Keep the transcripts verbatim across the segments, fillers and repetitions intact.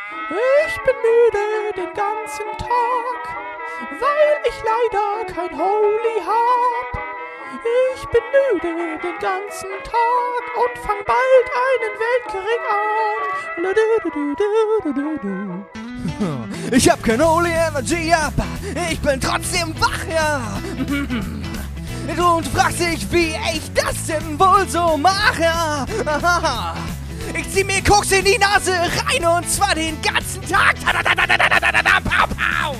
Ich bin müde den ganzen Tag, weil ich leider kein Holy hab. Ich bin müde den ganzen Tag und fang bald einen Weltkrieg an. Ich hab kein Holy Energy, aber ich bin trotzdem wach, ja. Und fragst dich, wie ich das denn wohl so mache. Ich zieh mir Koks in die Nase rein und zwar den ganzen Tag. Pau, pau.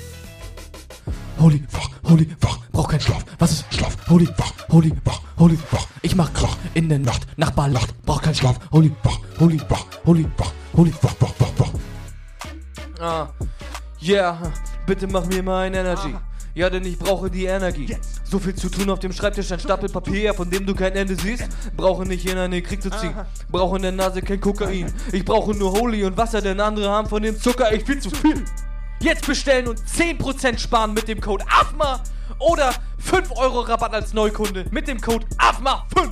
Holy, wach, holy, wach, brauch keinen Schlaf. Was ist Schlaf? Holy, wach, holy, wach, holy, wach. Ich mach Krach in der Nacht, Nachbar lacht, brauch keinen Schlaf. Holy, wach, holy, wach, holy, wach, holy, wach, wach, wach, wach. Ah, yeah, bitte mach mir mal ein Energy. Ja, denn ich brauche die Energie. So viel zu tun auf dem Schreibtisch, ein Stapel Papier, von dem du kein Ende siehst. Brauche nicht in einen Krieg zu ziehen. Brauche in der Nase kein Kokain. Ich brauche nur Holy und Wasser, denn andere haben von dem Zucker echt viel zu viel. Jetzt bestellen und zehn Prozent sparen mit dem Code A F M A oder fünf Euro Rabatt als Neukunde mit dem Code A F M A fünf.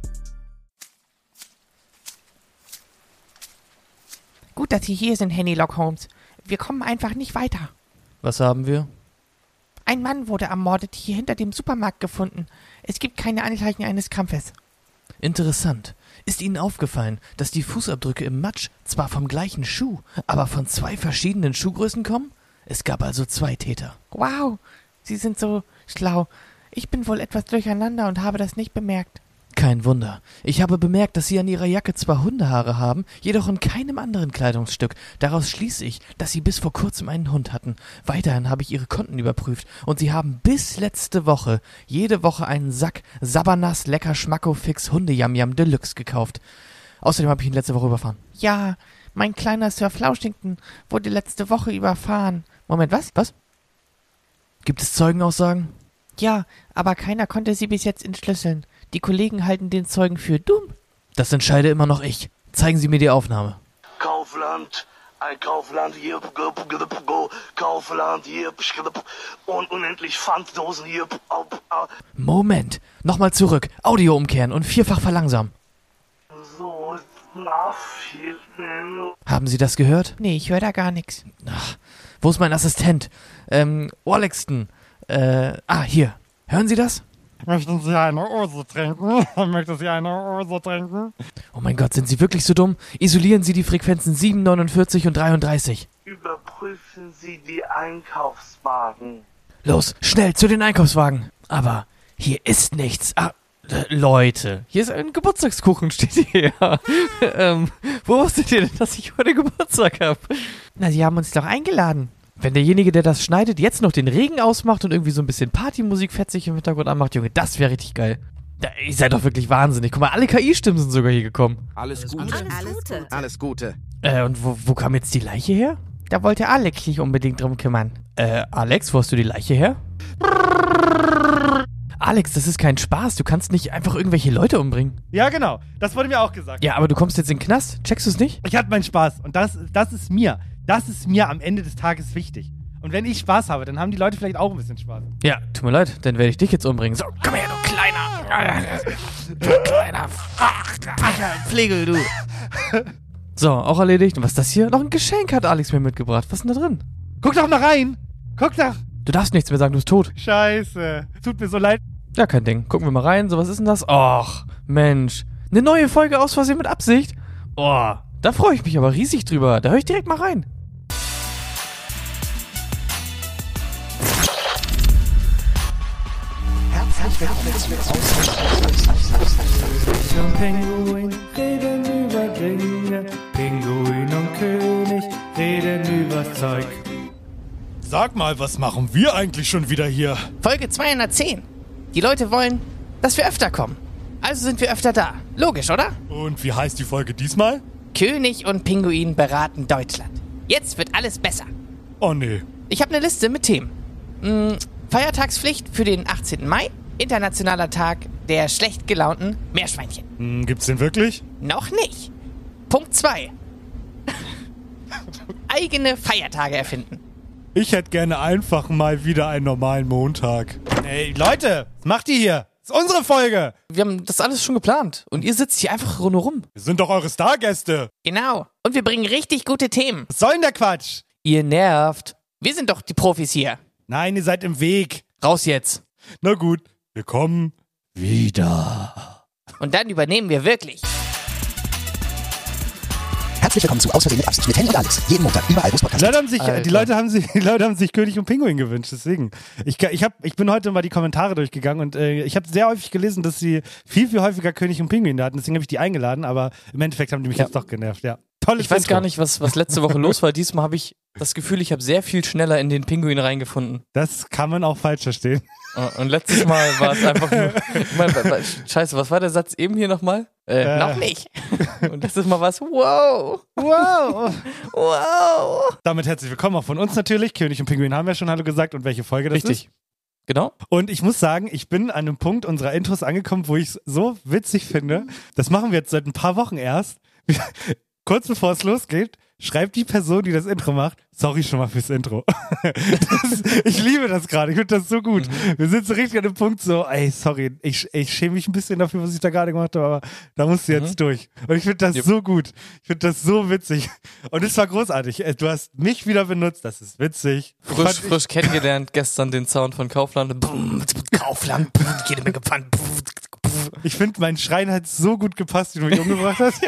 Gut, dass Sie hier sind, Hennilock Holmes. Wir kommen einfach nicht weiter. Was haben wir? Ein Mann wurde ermordet hier hinter dem Supermarkt gefunden. Es gibt keine Anzeichen eines Kampfes. Interessant. Ist Ihnen aufgefallen, dass die Fußabdrücke im Matsch zwar vom gleichen Schuh, aber von zwei verschiedenen Schuhgrößen kommen? Es gab also zwei Täter. Wow, Sie sind so schlau. Ich bin wohl etwas durcheinander und habe das nicht bemerkt. Kein Wunder. Ich habe bemerkt, dass Sie an Ihrer Jacke zwar Hundehaare haben, jedoch in keinem anderen Kleidungsstück. Daraus schließe ich, dass Sie bis vor kurzem einen Hund hatten. Weiterhin habe ich Ihre Konten überprüft und Sie haben bis letzte Woche jede Woche einen Sack Sabanas Lecker Schmacko Fix Hundejamjam Deluxe gekauft. Außerdem habe ich ihn letzte Woche überfahren. Ja, mein kleiner Sir Flauschington wurde letzte Woche überfahren. Moment, was? Was? Gibt es Zeugenaussagen? Ja, aber keiner konnte sie bis jetzt entschlüsseln. Die Kollegen halten den Zeugen für dumm. Das entscheide immer noch ich. Zeigen Sie mir die Aufnahme. Kaufland, ein Kaufland hier, Kaufland hier, und unendlich Pfanddosen hier. Moment, nochmal zurück, Audio umkehren und vierfach verlangsamen. So, nach viel. Haben Sie das gehört? Nee, ich höre da gar nichts. Ach, wo ist mein Assistent? Ähm, Orlexton. Äh, ah, hier. Hören Sie das? Möchten Sie eine Ose trinken? Möchten Sie eine Ose trinken? Oh mein Gott, sind Sie wirklich so dumm? Isolieren Sie die Frequenzen sieben, neunundvierzig und dreiunddreißig. Überprüfen Sie die Einkaufswagen. Los, schnell zu den Einkaufswagen. Aber hier ist nichts. Ah, äh, Leute, hier ist ein Geburtstagskuchen, steht hier. ähm, wo wusstet ihr denn, dass ich heute Geburtstag habe? Na, Sie haben uns doch eingeladen. Wenn derjenige, der das schneidet, jetzt noch den Regen ausmacht und irgendwie so ein bisschen Partymusik fetzig im Hintergrund anmacht, Junge, das wäre richtig geil. Ja, ihr seid doch wirklich wahnsinnig. Guck mal, alle K I-Stimmen sind sogar hier gekommen. Alles Gute. Alles Gute. Alles Gute. Äh, und wo, wo kam jetzt die Leiche her? Da wollte Alex sich unbedingt drum kümmern. Äh, Alex, wo hast du die Leiche her? Alex, das ist kein Spaß. Du kannst nicht einfach irgendwelche Leute umbringen. Ja, genau. Das wurde mir auch gesagt. Ja, aber du kommst jetzt in den Knast. Checkst du es nicht? Ich hatte meinen Spaß. Und das, das ist mir. Das ist mir am Ende des Tages wichtig. Und wenn ich Spaß habe, dann haben die Leute vielleicht auch ein bisschen Spaß. Ja, tut mir leid. Dann werde ich dich jetzt umbringen. So, komm her, du kleiner. Du kleiner Pflegel, du. So, auch erledigt. Und was ist das hier? Noch ein Geschenk hat Alex mir mitgebracht. Was ist denn da drin? Guck doch mal rein. Guck doch. Du darfst nichts mehr sagen, du bist tot. Scheiße. Tut mir so leid. Ja, kein Ding. Gucken wir mal rein. So, was ist denn das? Och, Mensch. Eine neue Folge aus Versehen mit Absicht? Oh, da freue ich mich aber riesig drüber. Da höre ich direkt mal rein. Pinguin reden über Dinge, Pinguin und König reden über Zeug. Sag mal, was machen wir eigentlich schon wieder hier? Folge zweihundertzehn. Die Leute wollen, dass wir öfter kommen. Also sind wir öfter da. Logisch, oder? Und wie heißt die Folge diesmal? König und Pinguin beraten Deutschland. Jetzt wird alles besser. Oh nee. Ich habe eine Liste mit Themen. Hm, Feiertagspflicht für den achtzehnten Mai. Internationaler Tag der schlecht gelaunten Meerschweinchen. Hm, gibt's den wirklich? Noch nicht. Punkt zwei. Eigene Feiertage erfinden. Ich hätte gerne einfach mal wieder einen normalen Montag. Ey, Leute, was macht ihr hier? Das ist unsere Folge. Wir haben das alles schon geplant. Und ihr sitzt hier einfach rundherum. Wir sind doch eure Stargäste. Genau. Und wir bringen richtig gute Themen. Was soll denn der Quatsch? Ihr nervt. Wir sind doch die Profis hier. Nein, ihr seid im Weg. Raus jetzt. Na gut, wir kommen wieder. Und dann übernehmen wir wirklich. Herzlich willkommen zu Aus Versehen mit Absicht mit Henry und Alex. Jeden Montag, überall, wo es Die Podcasts Leute haben sich, Alter. die Leute haben sich, die Leute haben sich König und Pinguin gewünscht, deswegen. Ich, ich, hab, ich bin heute mal die Kommentare durchgegangen und äh, ich habe sehr häufig gelesen, dass sie viel, viel häufiger König und Pinguin da hatten, deswegen habe ich die eingeladen, aber im Endeffekt haben die mich Ja. jetzt doch genervt, ja. Tolles Ich weiß Intro. gar nicht, was, was letzte Woche los war. Diesmal habe ich das Gefühl, ich habe sehr viel schneller in den Pinguin reingefunden. Das kann man auch falsch verstehen. Und letztes Mal war es einfach nur. Ich mein, wa- wa- scheiße, was war der Satz eben hier nochmal? Äh, Äh. Noch nicht. Und letztes Mal war es, wow, Wow! wow. Damit herzlich willkommen auch von uns natürlich. König und Pinguin haben ja schon Hallo gesagt und welche Folge das Richtig. ist. Genau. Und ich muss sagen, ich bin an einem Punkt unserer Intros angekommen, wo ich es so witzig finde. Das machen wir jetzt seit ein paar Wochen erst. Kurz bevor es losgeht, schreibt die Person, die das Intro macht, sorry schon mal fürs Intro. Das, ich liebe das gerade, ich finde das so gut. Mhm. Wir sind so richtig an dem Punkt so, ey, sorry, ich, ich schäme mich ein bisschen dafür, was ich da gerade gemacht habe, aber da musst du jetzt Mhm. durch. Und ich finde das Yep. so gut. Ich finde das so witzig. Und es war großartig. Du hast mich wieder benutzt, das ist witzig. Frisch, Fand ich- frisch kennengelernt, gestern den Sound von Kaufland. Kaufland, jede Menge Pfannen. Ich finde, mein Schreien hat so gut gepasst, wie du mich umgebracht hast.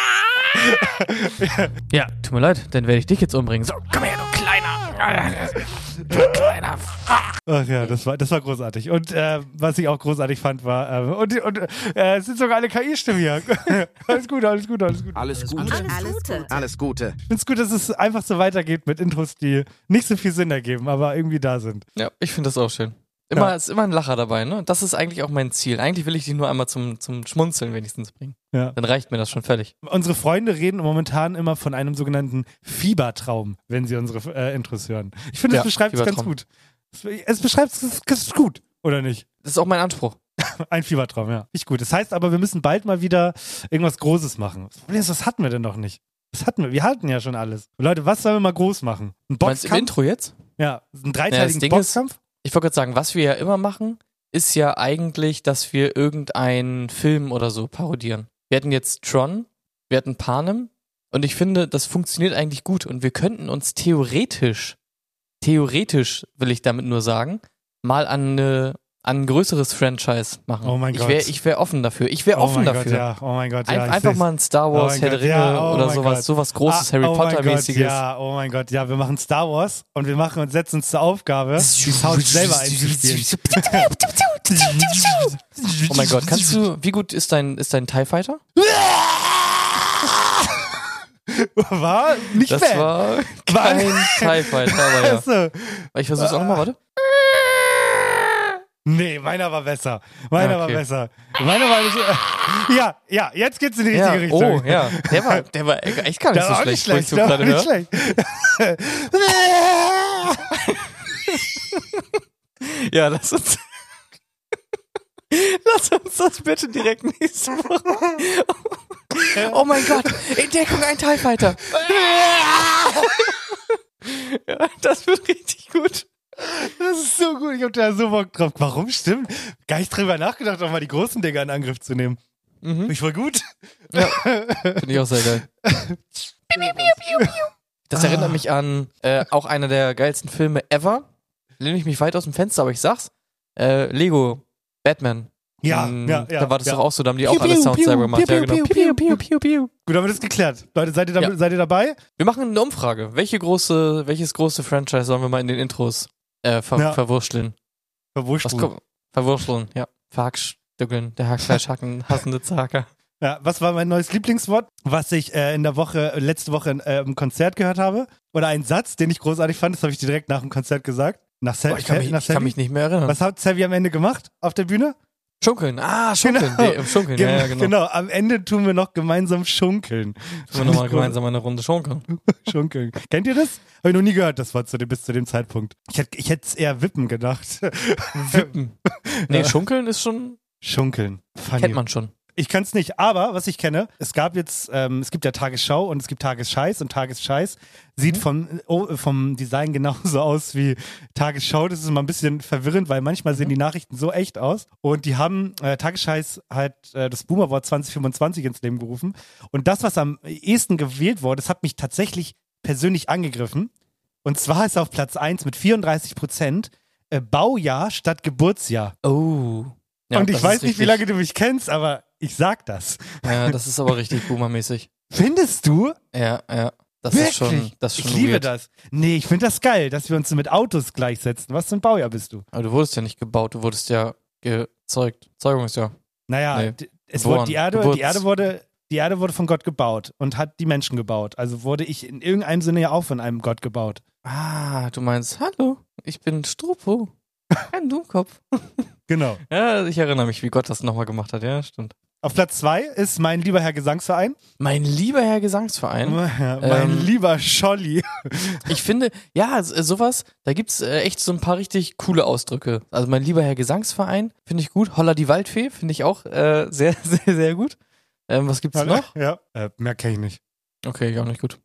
Ja, tut mir leid, dann werde ich dich jetzt umbringen. So, Komm her, du Kleiner. Du Kleiner. Ach ja, das war, das war großartig. Und äh, was ich auch großartig fand, war, äh, und, und äh, es sind sogar alle K I-Stimmen hier. Alles gut, alles gut, alles gut. Alles Gute. Alles Gute. Alles Gute. Ich finde es gut, dass es einfach so weitergeht mit Intros, die nicht so viel Sinn ergeben, aber irgendwie da sind. ja, ich finde das auch schön. Immer, Ja. ist immer ein Lacher dabei, ne? Das ist eigentlich auch mein Ziel. Eigentlich will ich dich nur einmal zum, zum Schmunzeln wenigstens bringen. Ja. Dann reicht mir das schon völlig. Unsere Freunde reden momentan immer von einem sogenannten Fiebertraum, wenn sie unsere äh, Intros hören. Ich finde, das Ja, beschreibt es ganz Fiebertraum. gut. Es, es beschreibt es ganz gut, oder nicht? Das ist auch mein Anspruch. Ein Fiebertraum, ja. Nicht gut. Das heißt aber, wir müssen bald mal wieder irgendwas Großes machen. Das Problem ist, was hatten wir denn noch nicht? Was hatten wir? Wir hatten ja schon alles. Und Leute, was sollen wir mal groß machen? Ein Du meinst im Boxkampf? Intro jetzt? Ja, einen Ja, dreiteiligen das Ding Boxkampf? Ich wollte gerade sagen, was wir ja immer machen, ist ja eigentlich, dass wir irgendeinen Film oder so parodieren. Wir hatten jetzt Tron, wir hatten Panem und ich finde, das funktioniert eigentlich gut und wir könnten uns theoretisch, theoretisch will ich damit nur sagen, mal an, eine, an ein größeres Franchise machen. Oh mein ich Gott. wäre ich wär offen dafür. Ich wäre Oh offen mein dafür. Gott, ja. Oh mein Gott, ja. Ein, ich einfach seh's. mal ein Star Oh Wars, mein Herr der Gott, Ringe ja, oh oder mein sowas, Gott. sowas Großes, Ah, Harry oh mein Potter-mäßiges. Gott, ja, oh mein Gott, ja, wir machen Star Wars und wir machen und setzen uns zur Aufgabe, die Sounds selber einzuspielen. Oh mein Gott, kannst du, wie gut ist dein, ist dein TIE Fighter? War nicht Das bad. war War- kein TIE Fighter, aber ja. Achso. Ich versuch's auch nochmal, warte. Nee, meiner war besser. Meiner Ah, okay. war besser. Meiner war nicht, äh, ja, ja, jetzt geht's in die richtige Ja, Richtung. oh, ja. Der war, der war echt gar nicht Der so war auch nicht schlecht, wo schlecht, ich so der war gerade nicht höre. schlecht. Ja, lass uns. Lass uns das bitte direkt nächste Woche. Oh mein Gott, Entdeckung ein TIE Fighter. Ja, das wird richtig gut. Das ist so gut, ich hab da so Bock drauf. Warum stimmt? Gar nicht drüber nachgedacht, auch mal die großen Dinger in Angriff zu nehmen. Mhm. Finde ich voll gut. Finde ich auch sehr geil. Das erinnert mich an äh, auch einer der geilsten Filme ever. Lehne ich mich weit aus dem Fenster, aber ich sag's. Äh, Lego, Batman. Ja, Mm, ja, ja. Da war das ja. doch auch so, da haben die Piu, auch alle piu, Sounds piu, selber gemacht. piu, Ja, genau. piu, piu, piu, piu, piu. Gut, haben wir das geklärt. Leute, seid ihr, da, Ja. seid ihr dabei? Wir machen eine Umfrage. Welche große, welches große Franchise sollen wir mal in den Intros äh, ver Ja. verwurschteln? Was Verwurschteln. kommt? Verwurschteln, ja. Verhackstückeln, der Hackfleischhacken, hassende Zaker. Ja, was war mein neues Lieblingswort, was ich äh, in der Woche, letzte Woche äh, im Konzert gehört habe? Oder ein Satz, den ich großartig fand, das habe ich dir direkt nach dem Konzert gesagt. Nach, Sa Boah, ich kann mich, nach ich kann mich nicht mehr erinnern. Was hat Savvy am Ende gemacht auf der Bühne? Schunkeln, ah, Schunkeln. Genau. Nee, Schunkeln, Gem- ja, ja, genau. genau, am Ende tun wir noch gemeinsam schunkeln. Tun wir nochmal gemeinsam eine Runde schunkeln. Schunkeln. Kennt ihr das? Habe ich noch nie gehört, das Wort zu dem, bis zu dem Zeitpunkt. Ich hätte ich hätte es eher Wippen gedacht. Wippen. Nee, Schunkeln ist schon, Schunkeln. Funny. kennt man schon. Ich kann es nicht, aber was ich kenne, es gab jetzt, ähm, es gibt ja Tagesschau und es gibt Tagesscheiß und Tagesscheiß sieht Mhm. vom, oh, vom Design genauso aus wie Tagesschau. Das ist immer ein bisschen verwirrend, weil manchmal sehen die Nachrichten so echt aus und die haben, äh, Tagesscheiß hat äh, das Boomer-Wort zwanzig fünfundzwanzig ins Leben gerufen und das, was am ehesten gewählt wurde, das hat mich tatsächlich persönlich angegriffen und zwar ist auf Platz eins mit vierunddreißig Prozent äh, Baujahr statt Geburtsjahr. Oh. Ja, und ich das weiß ist nicht, wie richtig- lange du mich kennst, aber ich sag das. Ja, das ist aber richtig boomermäßig. Findest du? Ja, ja. Das Wirklich? ist schon, das ist schon ich liebe weird. das. Nee, ich finde das geil, dass wir uns mit Autos gleichsetzen. Was für ein Baujahr bist du? Aber du wurdest ja nicht gebaut, du wurdest ja gezeugt. Zeugungsjahr. Naja, Nee. d- es Geboren. wurde, die, Erde, Geburts- die, Erde wurde, die Erde wurde von Gott gebaut und hat die Menschen gebaut. Also wurde ich in irgendeinem Sinne ja auch von einem Gott gebaut. Ah, du meinst, hallo, ich bin Strupo. Kein Dummkopf. Genau. Ja, ich erinnere mich, wie Gott das nochmal gemacht hat. Ja, stimmt. Auf Platz zwei ist mein lieber Herr Gesangsverein. Mein lieber Herr Gesangsverein. mein Ähm, lieber Scholli. Ich finde, ja, s- sowas, da gibt's äh, echt so ein paar richtig coole Ausdrücke. Also mein lieber Herr Gesangsverein, finde ich gut. Holla die Waldfee, finde ich auch äh, sehr, sehr, sehr gut. Ähm, was gibt's noch? Ja, äh, mehr kenne ich nicht. Okay, ich auch nicht gut.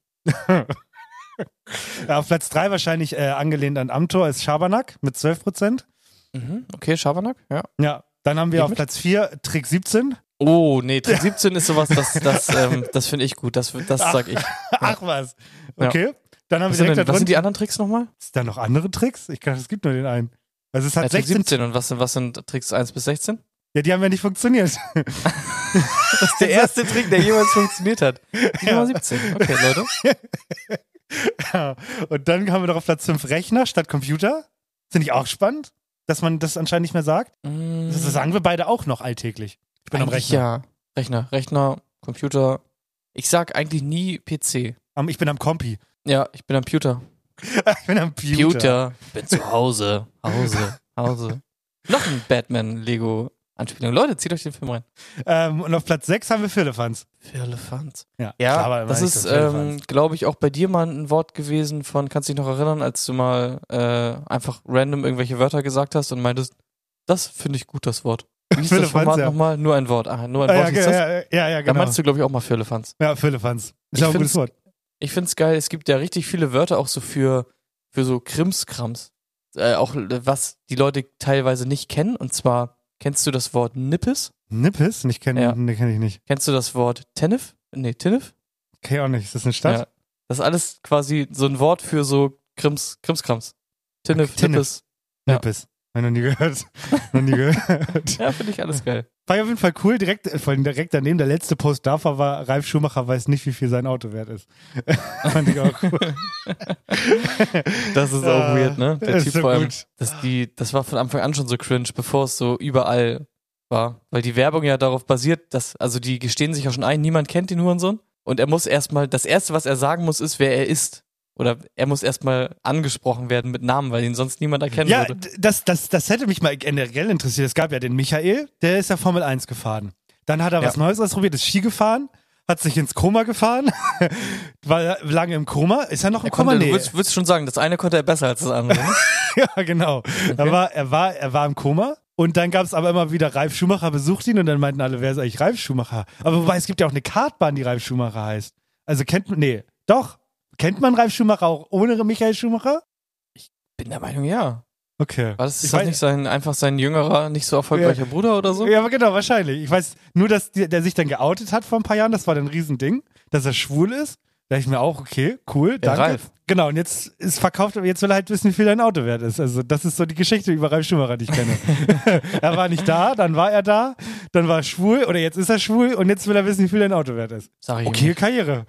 Ja, auf Platz drei wahrscheinlich äh, angelehnt an Amtor ist Schabernack mit zwölf Prozent. Mhm, okay, Schabernack, ja. Ja, dann haben wir Geht auf mit? Platz vier Trick siebzehn. Oh, nee, Trick siebzehn ist sowas, das, das, ähm, das finde ich gut. Das, das sag ich. Ach was. Okay. Dann haben Was wir sind, direkt denn, da was sind die drunter. anderen Tricks nochmal? Ist da noch andere Tricks? Ich glaube, es gibt nur den einen. Also es hat Ja, Trick sechzehn. siebzehn und was sind, was sind Tricks eins bis sechzehn? Ja, die haben ja nicht funktioniert. Das ist der erste Trick, der jemals funktioniert hat. Die Nummer siebzehn. Okay, Leute. Ja. Und dann haben wir noch auf Platz fünf Rechner statt Computer. Finde ich auch spannend, dass man das anscheinend nicht mehr sagt. Mm, Das sagen wir beide auch noch alltäglich. Ich bin am eigentlich Rechner. Ja, Rechner, Rechner, Computer. Ich sag eigentlich nie P C. Am, ich bin am Kompi. Ja, ich bin am Computer. Ich bin am Computer. Computer. Bin zu Hause. Hause. Hause. Noch ein Batman-Lego-Anspielung. Leute, zieht euch den Film rein. Ähm, und auf Platz sechs haben wir Firlefanz. Firlefanz. Ja, Ja, klar, aber das immer ist, nicht so Firlefanz. ähm, glaube ich, auch bei dir mal ein Wort gewesen von, kannst du dich noch erinnern, als du mal äh, einfach random irgendwelche Wörter gesagt hast und meintest, das finde ich gut, das Wort. Wie hieß das Firlefanz, Format ja. nochmal? Nur ein Wort. Ah, nur ein Ah, Wort ja, hieß ja, das? ja, ja, ja, Da genau. meinst du, glaube ich, auch mal Firlefanz. Ja, Firlefanz. Ist Ich ja auch ein find's- gutes Wort. Ich finde es geil, es gibt ja richtig viele Wörter auch so für, für so Krimskrams. Äh, auch äh, was die Leute teilweise nicht kennen. Und zwar, kennst du das Wort Nippes? Nippes? Nicht kennen, Ja. nee, kenne ich nicht. Kennst du das Wort Tenif? Nee, Tinnif? Kenn ich auch nicht. Ist das eine Stadt? Ja. Das ist alles quasi so ein Wort für so Krims, Krimskrams. Tinnif, Okay, Tinnif. Nippes. Ja. Nippes. Hab ich noch nie gehört. noch nie gehört. Ja, finde ich alles geil. War ja auf jeden Fall cool. Direkt, äh, vor allem direkt daneben, der letzte Post davor war, Ralf Schumacher weiß nicht, wie viel sein Auto wert ist. Fand ich auch cool. Das ist auch Ja, weird, ne? Der ist Typ so vor allem, gut. dass die, das war von Anfang an schon so cringe, bevor es so überall war. Weil die Werbung ja darauf basiert, dass, also die gestehen sich ja schon ein, niemand kennt den Hurensohn. Und er muss erstmal, das erste, was er sagen muss, ist, wer er ist. Oder er muss erstmal angesprochen werden mit Namen, weil ihn sonst niemand erkennen Ja, würde. d- das, das, das hätte mich mal generell interessiert. Es gab ja den Michael, der ist ja Formel eins gefahren. Dann hat er was Ja. Neues ausprobiert, ist Ski gefahren, hat sich ins Koma gefahren, war lange im Koma. Ist er noch im Er Koma? konnte, Nee. du würdest, würdest schon sagen, das eine konnte er besser als das andere. Ne? Ja, genau. Er, war, er, war, er war im Koma und dann gab es aber immer wieder, Ralf Schumacher besucht ihn und dann meinten alle, wer ist eigentlich Ralf Schumacher? Aber wobei, es gibt ja auch eine Kartbahn, die Ralf Schumacher heißt. Also kennt man, nee, doch. Kennt man Ralf Schumacher auch ohne Michael Schumacher? Bin der Meinung, ja. Okay. War das, Ich ist das weiß- nicht sein, einfach sein jüngerer, nicht so erfolgreicher Bruder oder so? Ja, aber genau, wahrscheinlich. Ich weiß nur, dass die, der sich dann geoutet hat vor ein paar Jahren, das war dann ein Riesending, dass er schwul ist. Da dachte ich mir auch, okay, cool, danke. Ralf. Genau, und jetzt ist verkauft, aber jetzt will er halt wissen, wie viel dein Auto wert ist. Also das ist so die Geschichte über Ralf Schumacher, die ich kenne. Er war nicht da, dann war er da, dann war er schwul oder jetzt ist er schwul und jetzt will er wissen, wie viel dein Auto wert ist. Sag ich ihm Okay, nicht. Karriere.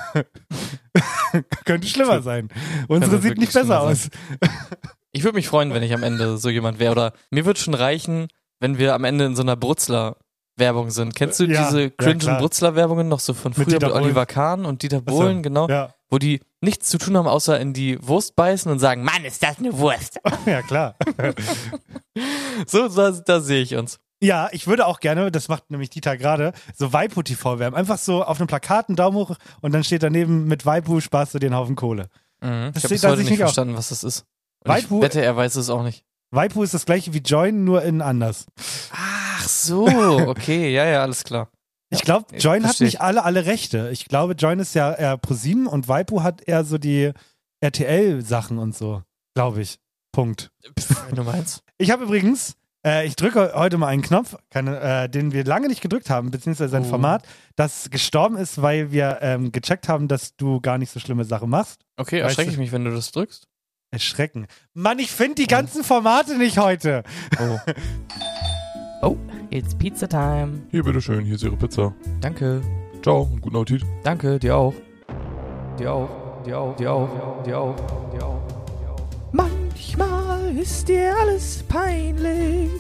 Könnte schlimmer sein. Unsere Könnte sieht nicht wirklich besser schlimmer aus. Ich würde mich freuen, wenn ich am Ende so jemand wäre. Oder mir würde schon reichen, wenn wir am Ende in so einer Brutzler-Werbung sind. Kennst du Ja, diese ja, cringen klar. Brutzler-Werbungen noch so von Mit früher mit, Dieter Bohlen. Oliver Kahn und Dieter Achso, Bohlen, genau, Ja, wo die nichts zu tun haben, außer in die Wurst beißen und sagen, Mann, ist das eine Wurst. ja klar. So, da, da sehe ich uns. Ja, ich würde auch gerne, das macht nämlich Dieter gerade, so Waipu-T V-Werben. Einfach so auf einem Plakat einen Daumen hoch und dann steht daneben, mit Waipu sparst du dir einen Haufen Kohle. Mhm. Das Ich habe steht bis da heute sich nicht nicht auch. verstanden, was das ist. Und Waipu- ich wette, er weiß es auch nicht. Waipu ist das gleiche wie Join, nur in anders. Ah, Ach so, okay, ja, ja, alles klar. Ich glaube, Join hat versteh nicht ich. alle alle Rechte. Ich glaube, Join ist ja eher ProSieben und Waipu hat eher so die R T L-Sachen und so. Glaube ich. Punkt. Wenn du meinst. Ich habe übrigens, äh, ich drücke heute mal einen Knopf, keine, äh, den wir lange nicht gedrückt haben, beziehungsweise ein Oh. Format, das gestorben ist, weil wir ähm, gecheckt haben, dass du gar nicht so schlimme Sachen machst. Okay, Weißt erschrecke du- ich mich, wenn du das drückst. Erschrecken. Mann, ich finde die ganzen Formate nicht heute. Oh. Oh, it's Pizza Time. Hier, bitteschön, hier ist Ihre Pizza. Danke, Ciao und guten Appetit. danke, dir auch. Dir auch, dir auch, dir auch, dir auch, dir auch. Manchmal ist dir alles peinlich.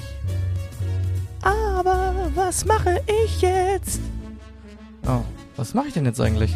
Aber was mache ich jetzt? Oh, was mache ich denn jetzt eigentlich?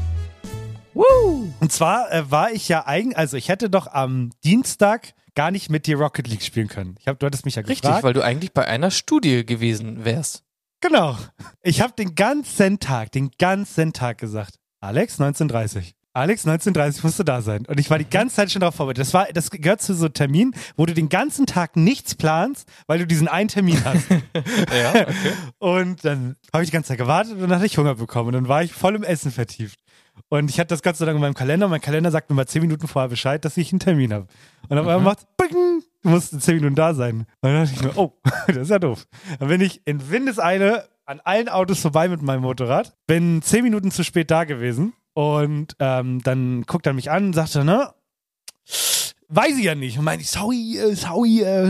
Woo! Und zwar äh, war ich ja eigentlich, also ich hätte doch am Dienstag gar nicht mit dir Rocket League spielen können. Ich hab, du hattest mich ja Richtig, gefragt. weil du eigentlich bei einer Studie gewesen wärst. Genau. Ich habe den ganzen Tag, den ganzen Tag gesagt, Alex, neunzehn Uhr dreißig. Alex, neunzehn Uhr dreißig musst du da sein. Und ich war die ganze Zeit schon darauf vorbereitet. Das, war, das gehört zu so Terminen, wo du den ganzen Tag nichts planst, weil du diesen einen Termin hast. Ja, okay. Und dann habe ich die ganze Zeit gewartet und dann hatte ich Hunger bekommen. Und dann war ich voll im Essen vertieft. Und ich hatte das Gott sei Dank in meinem Kalender. Mein Kalender sagt mir mal zehn Minuten vorher Bescheid, dass ich einen Termin habe. Und auf einmal macht's Bing, du musst in zehn Minuten da sein. Und dann dachte ich mir, oh, das ist ja doof. Dann bin ich in Windeseile an allen Autos vorbei mit meinem Motorrad. Bin zehn Minuten zu spät da gewesen. Und ähm, dann guckt er mich an und sagt, ne, weiß ich ja nicht. Und meinte ich, sorry, äh, sorry, äh,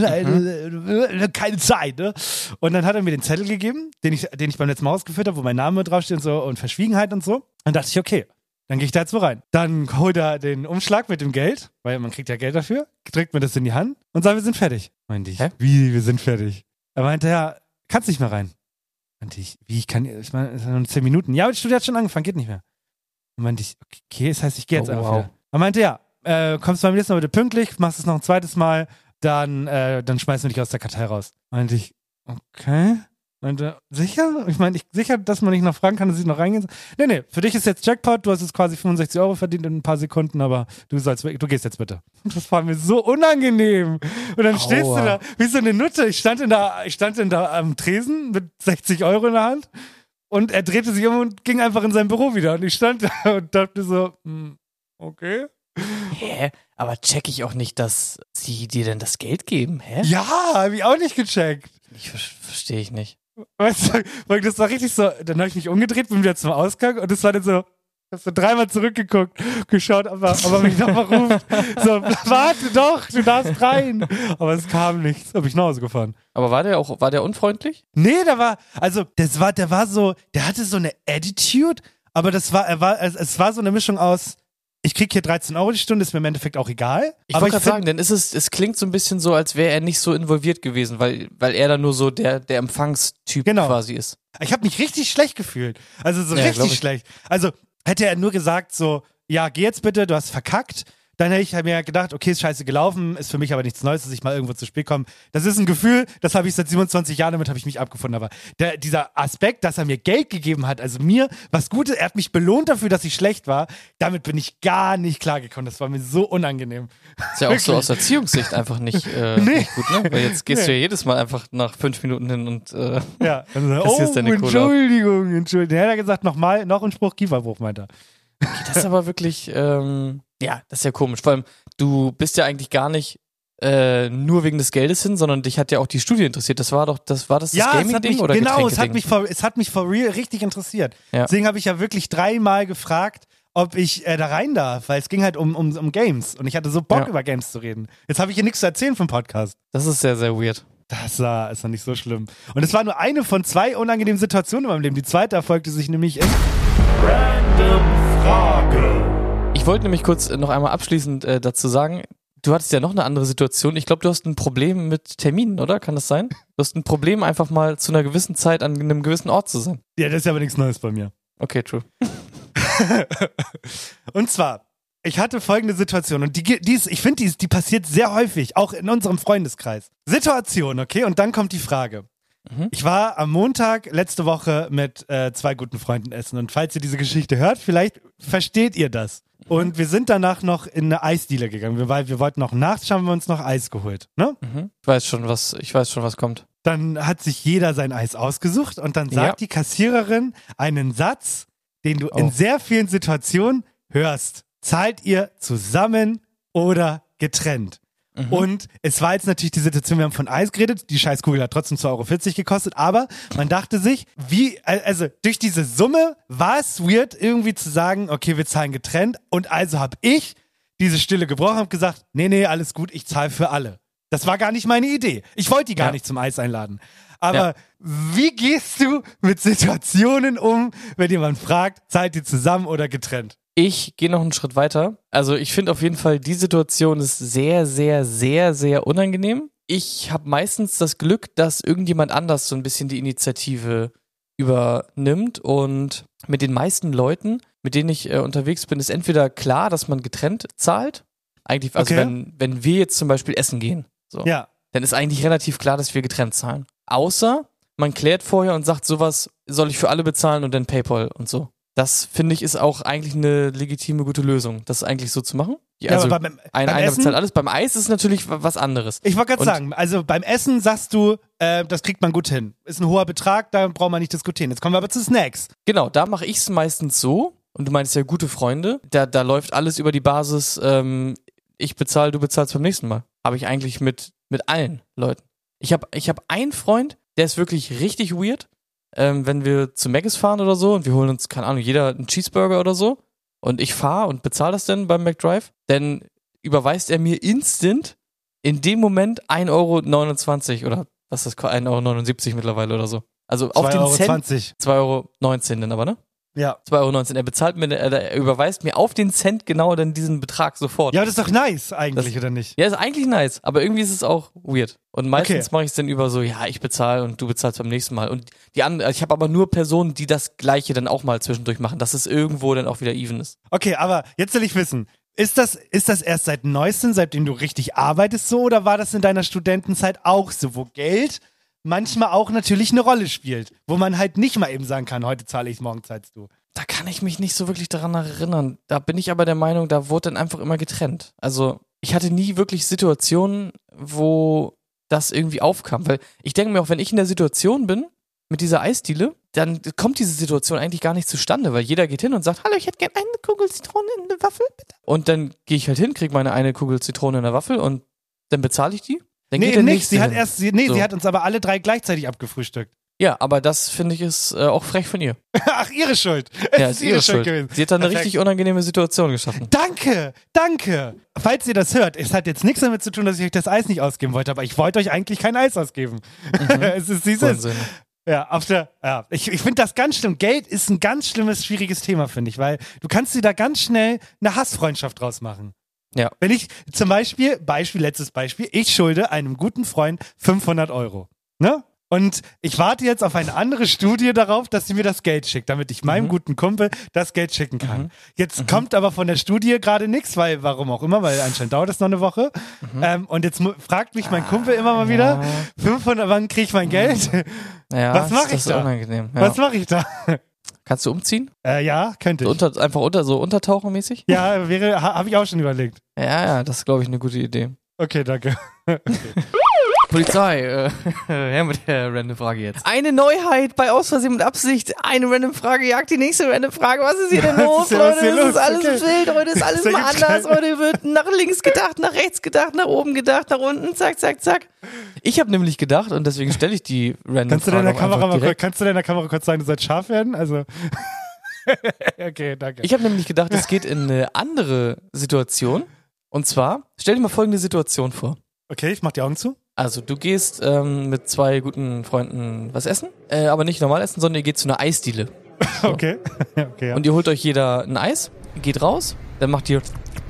äh, äh, keine Zeit. Ne? Und dann hat er mir den Zettel gegeben, den ich, den ich beim letzten Mal ausgeführt habe, wo mein Name draufsteht und so und Verschwiegenheit und so. Dann dachte ich, okay, dann gehe ich da jetzt mal rein. Dann holt er den Umschlag mit dem Geld, weil man kriegt ja Geld dafür, drückt mir das in die Hand und sagt, wir sind fertig. Meinte ich, Hä? wie, wir sind fertig? Er meinte, ja, kannst nicht mehr rein. Meinte ich, wie, ich kann, ich meine, es sind nur zehn Minuten. Ja, aber die Studie hat schon angefangen, geht nicht mehr. Und meinte ich, okay, das heißt, ich gehe jetzt Oh, einfach wow. wieder. Er meinte, ja, äh, kommst du beim nächsten Mal bitte pünktlich, machst es noch ein zweites Mal, dann, äh, dann schmeißen wir dich aus der Kartei raus. Meinte ich, okay. Meinte, sicher? Ich meine, ich, sicher, dass man nicht noch fragen kann, dass ich noch reingehen soll? Nee, nee, für dich ist jetzt Jackpot, du hast jetzt quasi fünfundsechzig Euro verdient in ein paar Sekunden, aber du sollst weg, du gehst jetzt bitte. Und das war mir so unangenehm. Und dann stehst du da, wie so eine Nutte. Ich stand in da, ich stand in da am Tresen mit sechzig Euro in der Hand. Und er drehte sich um und ging einfach in sein Büro wieder. Und ich stand da und dachte so, hm, okay. Hä? Aber check ich auch nicht, dass sie dir denn das Geld geben? Hä? Ja, hab ich auch nicht gecheckt. Ich ver verstehe ich nicht. Weißt du, weil das war richtig so, dann habe ich mich umgedreht, bin wieder zum Ausgang und das war dann so, ich hab so dreimal zurückgeguckt, geschaut, ob er, ob er mich nochmal ruft. So, warte doch, du darfst rein. Aber es kam nichts, hab ich nach Hause gefahren. Aber war der auch, war der unfreundlich? Nee, der war, also, das war, der war so, der hatte so eine Attitude, aber das war, er war, es, es war so eine Mischung aus, ich krieg hier dreizehn Euro die Stunde, ist mir im Endeffekt auch egal. Ich aber wollte ich gerade find- sagen, denn ist es, es klingt so ein bisschen so, als wäre er nicht so involviert gewesen, weil, weil er dann nur so der, der Empfangstyp Genau. quasi ist. Ich habe mich richtig schlecht gefühlt. Also so Ja, glaub richtig ich. schlecht. Also hätte er nur gesagt so, ja, geh jetzt bitte, du hast verkackt. Dann hätte ich mir gedacht, okay, ist scheiße gelaufen, ist für mich aber nichts Neues, dass ich mal irgendwo zu spät komme. Das ist ein Gefühl, das habe ich seit siebenundzwanzig Jahren, damit habe ich mich abgefunden. Aber der, dieser Aspekt, dass er mir Geld gegeben hat, also mir was Gutes, er hat mich belohnt dafür, dass ich schlecht war, damit bin ich gar nicht klargekommen. Das war mir so unangenehm. Ist ja auch so Wirklich. aus Erziehungssicht einfach nicht, äh, Nee. nicht gut, ne? Weil jetzt gehst Nee. du ja jedes Mal einfach nach fünf Minuten hin und äh, Ja, dann so, Kassierst oh, deine Kohle ab. Entschuldigung, Entschuldigung. Dann hat er gesagt, nochmal, noch ein Spruch, Kieferbruch, meint er. das ist aber wirklich, ähm, ja, das ist ja komisch. Vor allem, du bist ja eigentlich gar nicht äh, nur wegen des Geldes hin, sondern dich hat ja auch die Studie interessiert. Das war doch, das war das, das Ja, es hat Gaming-Ding mich, oder genau, es hat Getränkeding? mich for, es hat mich for real richtig interessiert. Ja. Deswegen habe ich ja wirklich dreimal gefragt, ob ich äh, da rein darf, weil es ging halt um, um, um Games und ich hatte so Bock, Ja. über Games zu reden. Jetzt habe ich hier nichts zu erzählen vom Podcast. Das ist sehr, sehr weird. Das war, ist doch nicht so schlimm. Und es war nur eine von zwei unangenehmen Situationen in meinem Leben. Die zweite erfolgte sich nämlich in Ich wollte nämlich kurz äh, noch einmal abschließend äh, dazu sagen, du hattest ja noch eine andere Situation. Ich glaube, du hast ein Problem mit Terminen, oder? Kann das sein? Du hast ein Problem, einfach mal zu einer gewissen Zeit an einem gewissen Ort zu sein. Ja, das ist ja aber nichts Neues bei mir. Okay, true. Und zwar, ich hatte folgende Situation und die, die ist, ich finde, die, die passiert sehr häufig, auch in unserem Freundeskreis. Situation, okay? Und dann kommt die Frage. Mhm. Ich war am Montag letzte Woche mit äh, zwei guten Freunden essen und falls ihr diese Geschichte hört, vielleicht versteht ihr das. Und wir sind danach noch in eine Eisdiele gegangen, weil wir wollten noch nachts, haben wir uns noch Eis geholt, ne? Mhm. Ich weiß schon, was, ich weiß schon, was kommt. Dann hat sich jeder sein Eis ausgesucht und dann sagt Ja. die Kassiererin einen Satz, den du Oh. in sehr vielen Situationen hörst. Zahlt ihr zusammen oder getrennt? Mhm. Und es war jetzt natürlich die Situation, wir haben von Eis geredet, die Scheißkugel hat trotzdem zwei Euro vierzig gekostet, aber man dachte sich, wie, also durch diese Summe war es weird, irgendwie zu sagen, okay, wir zahlen getrennt und also habe ich diese Stille gebrochen, habe gesagt, nee, nee, alles gut, ich zahle für alle. Das war gar nicht meine Idee. Ich wollte die gar Ja. nicht zum Eis einladen. Aber Ja. wie gehst du mit Situationen um, wenn jemand fragt, zahlt ihr zusammen oder getrennt? Ich gehe noch einen Schritt weiter. Also ich finde auf jeden Fall, die Situation ist sehr, sehr, sehr, sehr unangenehm. Ich habe meistens das Glück, dass irgendjemand anders so ein bisschen die Initiative übernimmt und mit den meisten Leuten, mit denen ich äh, unterwegs bin, ist entweder klar, dass man getrennt zahlt. Eigentlich, also Okay. wenn, wenn wir jetzt zum Beispiel essen gehen, so, Ja. dann ist eigentlich relativ klar, dass wir getrennt zahlen. Außer man klärt vorher und sagt, sowas soll ich für alle bezahlen und dann PayPal und so. Das, finde ich, ist auch eigentlich eine legitime, gute Lösung, das eigentlich so zu machen. Ja, also aber beim, ein, beim einer Essen, bezahlt alles. Beim Eis ist natürlich wa- was anderes. ich wollte gerade Und- sagen, also beim Essen sagst du, äh, das kriegt man gut hin. Ist ein hoher Betrag, da braucht man nicht diskutieren. Jetzt kommen wir aber zu Snacks. Genau, da mache ich es meistens so, und du meinst ja gute Freunde, da, da läuft alles über die Basis, ähm, ich bezahle, du bezahlst beim nächsten Mal. Habe ich eigentlich mit, mit allen Leuten. Ich habe ich hab einen Freund, der ist wirklich richtig weird, ähm, wenn wir zu Mc's fahren oder so und wir holen uns, keine Ahnung, jeder einen Cheeseburger oder so und ich fahre und bezahle das dann beim McDrive, dann überweist er mir instant in dem Moment ein Euro neunundzwanzig oder was ist das, ein Euro neunundsiebzig mittlerweile oder so. Also auf den zwei Euro Cent, zwanzig. zwei Euro neunzehn dann aber, ne? Ja. zwei Euro neunzehn. Er bezahlt mir, er, er überweist mir auf den Cent genau dann diesen Betrag sofort. Ja, aber das ist doch nice eigentlich, Das- oder nicht? Ja, ist eigentlich nice, aber irgendwie ist es auch weird. Und meistens Okay. mache ich es dann über so, ja, ich bezahle und du bezahlst beim nächsten Mal. Und die anderen, ich habe aber nur Personen, die das Gleiche dann auch mal zwischendurch machen, dass es irgendwo dann auch wieder even ist. Okay, aber jetzt will ich wissen, ist das, ist das erst seit neuestem, seitdem du richtig arbeitest so, oder war das in deiner Studentenzeit auch so, wo Geld manchmal auch natürlich eine Rolle spielt, wo man halt nicht mal eben sagen kann, heute zahle ich, morgen zahlst du. Da kann ich mich nicht so wirklich daran erinnern. Da bin ich aber der Meinung, da wurde dann einfach immer getrennt. Also ich hatte nie wirklich Situationen, wo das irgendwie aufkam. Weil ich denke mir auch, wenn ich in der Situation bin, mit dieser Eisdiele, dann kommt diese Situation eigentlich gar nicht zustande, weil jeder geht hin und sagt, hallo, ich hätte gerne eine Kugel Zitrone in der Waffel, bitte. Und dann gehe ich halt hin, kriege meine eine Kugel Zitrone in der Waffel und dann bezahle ich die. Dann Nee, geht der nicht. nächste Sie hat hin. erst, sie, nee, So. sie hat uns aber alle drei gleichzeitig abgefrühstückt. Ja, aber das finde ich ist äh, auch frech von ihr. Ach, ihre Schuld. Es Ja, ist ihre Schuld. gewesen. Sie hat da eine Perfekt. richtig unangenehme Situation geschaffen. Danke, danke. Falls ihr das hört, es hat jetzt nichts damit zu tun, dass ich euch das Eis nicht ausgeben wollte, aber ich wollte euch eigentlich kein Eis ausgeben. es ist dieses. Wahnsinn. Ja, auf der, ja. Ich, ich finde das ganz schlimm. Geld ist ein ganz schlimmes, schwieriges Thema, finde ich, weil du kannst dir da ganz schnell eine Hassfreundschaft draus machen. Ja. Wenn ich zum Beispiel, Beispiel, letztes Beispiel, ich schulde einem guten Freund fünfhundert Euro. Ne? Und ich warte jetzt auf eine andere Studie darauf, dass sie mir das Geld schickt, damit ich meinem Mhm. guten Kumpel das Geld schicken kann. Mhm. Jetzt Mhm. kommt aber von der Studie gerade nichts, weil, warum auch immer, weil anscheinend dauert es noch eine Woche. Mhm. Ähm, und jetzt mu- fragt mich mein Kumpel immer mal wieder, fünfhundert, wann kriege ich mein Geld? Ja, Was mach das ich ist da? unangenehm. Ja. Was mache ich da? Kannst du umziehen? Äh, ja, könnte So ich. unter, einfach unter, so untertauchenmäßig? Ja, wäre, ha, habe ich auch schon überlegt. Ja, ja, das ist, glaube ich, eine gute Idee. Okay, danke. Polizei, äh, her mit der random Frage jetzt. Eine Neuheit bei Aus Versehen mit Absicht. Eine random Frage jagt die nächste random Frage. Was ist hier denn Was los, ist hier- was Leute? ist hier Das los? ist alles Okay. wild. Heute ist alles Sehr mal gut. anders. Heute wird nach links gedacht, nach rechts gedacht, nach oben gedacht, nach unten. Zack, zack, zack. Ich habe nämlich gedacht, und deswegen stelle ich die random Kannst du Frage deiner auch Kamera einfach mal kurz, direkt. kannst du deiner Kamera kurz sagen, du sollst scharf werden? Also. Okay, danke. Ich habe nämlich gedacht, es geht in eine andere Situation. Und zwar, stell dir mal folgende Situation vor. Okay, ich mach die Augen zu. Also, du gehst ähm, mit zwei guten Freunden was essen, äh, aber nicht normal essen, sondern ihr geht zu einer Eisdiele. Okay. okay ja. Und ihr holt euch jeder ein Eis, geht raus, dann macht ihr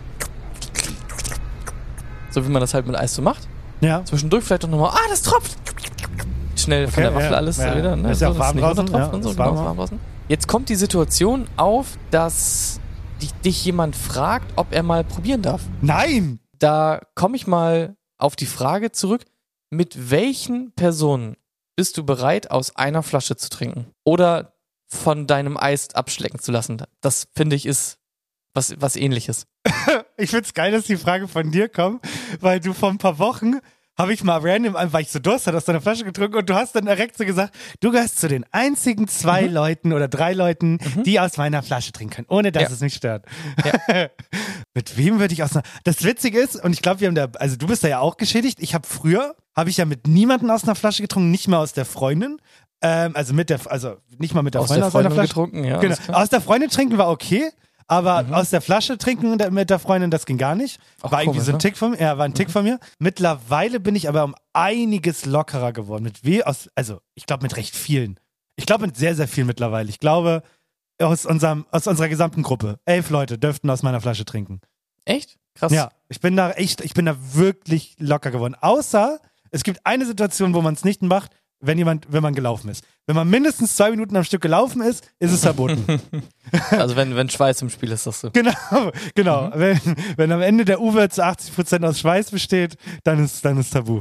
so, wie man das halt mit Eis so macht. ja. Zwischendurch vielleicht auch nochmal, ah, das tropft. Schnell von Okay, der Waffel ja, alles ja. wieder, ne? Ist ja auch dass es warm nicht draußen, runtertropft ja, und so, ist genau, warm. ist warm draußen. Jetzt kommt die Situation auf, dass dich, dich jemand fragt, ob er mal probieren darf. Nein! Da komme ich mal auf die Frage zurück, mit welchen Personen bist du bereit, aus einer Flasche zu trinken? Oder von deinem Eis abschlecken zu lassen? Das, finde ich, ist was, was Ähnliches. Ich find's geil, dass die Frage von dir kommt, weil du vor ein paar Wochen habe ich mal random, weil ich so Durst hatte, aus deiner Flasche getrunken und du hast dann direkt so gesagt, du gehörst zu den einzigen zwei mhm. Leuten oder drei Leuten, mhm. die aus meiner Flasche trinken können, ohne dass ja. es mich stört. Ja. Mit wem würde ich aus einer... Das Witzige ist, und ich glaube, wir haben da, also du bist da ja auch geschädigt, ich habe früher, habe ich ja mit niemandem aus einer Flasche getrunken, nicht mal aus der Freundin. Ähm, also mit der, also nicht mal mit der aus Freundin der aus Freundin einer Flasche. getrunken, ja. Genau. Aus der Freundin trinken war okay, aber mhm. aus der Flasche trinken mit der Freundin, das ging gar nicht. Ach, war irgendwie komisch, so ein Tick von mir. Ja, war ein Tick mhm. von mir. Mittlerweile bin ich aber um einiges lockerer geworden. Mit weh aus, also ich glaube mit recht vielen. Ich glaube mit sehr, sehr vielen mittlerweile. Ich glaube aus unserem, aus unserer gesamten Gruppe. Elf Leute dürften aus meiner Flasche trinken. Echt? Krass. Ja, ich bin da echt, ich bin da wirklich locker geworden. Außer es gibt eine Situation, wo man es nicht macht, wenn jemand, wenn man gelaufen ist. Wenn man mindestens zwei Minuten am Stück gelaufen ist, ist es verboten. Also wenn, wenn Schweiß im Spiel ist, das so. Genau, genau. Mhm. Wenn, wenn am Ende der Uwe zu achtzig Prozent aus Schweiß besteht, dann ist, dann ist Tabu.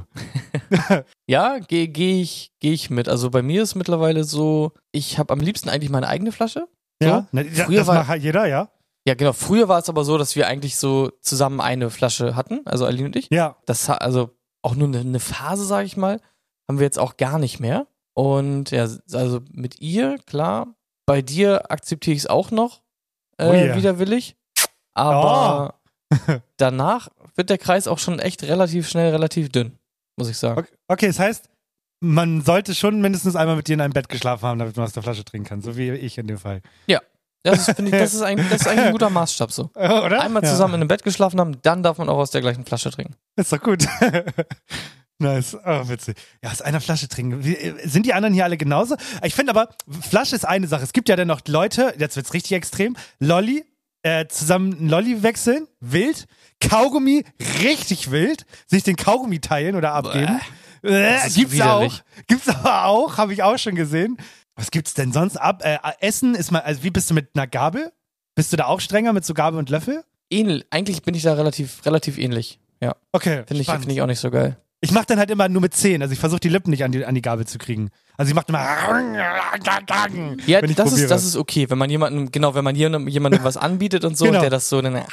Ja, gehe geh ich, geh ich mit. Also bei mir ist mittlerweile so, ich habe am liebsten eigentlich meine eigene Flasche. So. Ja, ne, Früher das war, macht jeder, ja. Ja, genau. Früher war es aber so, dass wir eigentlich so zusammen eine Flasche hatten, also Aline und ich. Ja. Das also auch nur eine, eine Phase, sage ich mal, haben wir jetzt auch gar nicht mehr. Und ja, also mit ihr, klar, bei dir akzeptiere ich es auch noch äh, oh yeah. widerwillig. Aber oh. danach wird der Kreis auch schon echt relativ schnell, relativ dünn, muss ich sagen. Okay, okay, das heißt, man sollte schon mindestens einmal mit dir in einem Bett geschlafen haben, damit man aus der Flasche trinken kann, so wie ich in dem Fall. Ja. Das ist, ich, das, ist eigentlich, das ist eigentlich ein guter Maßstab so. Oder? Einmal zusammen ja. in einem Bett geschlafen haben, dann darf man auch aus der gleichen Flasche trinken. Ist doch gut. Nice. Oh, witzig. Ja, aus einer Flasche trinken. Wie, sind die anderen hier alle genauso? Ich finde aber, Flasche ist eine Sache. Es gibt ja dann noch Leute, jetzt wird's richtig extrem, Lolli, äh, zusammen einen Lolli wechseln, wild, Kaugummi, richtig wild, sich den Kaugummi teilen oder abgeben. Äh, gibt's widerlich. auch. Gibt's aber auch, habe ich auch schon gesehen. Was gibt's denn sonst ab? Äh, Essen ist mal, also wie bist du mit einer Gabel? Bist du da auch strenger mit so Gabel und Löffel? Ähnlich. Eigentlich bin ich da relativ, relativ ähnlich. Ja. Okay. Finde ich, find ich auch nicht so geil. Ich mache dann halt immer nur mit Zehen. Also ich versuche die Lippen nicht an die, an die Gabel zu kriegen. Also ich mache immer. Ja, wenn ich das ist, das ist okay. Wenn man jemandem, genau, wenn man jemandem, jemandem was anbietet und so, genau. und der das so, dann, ab,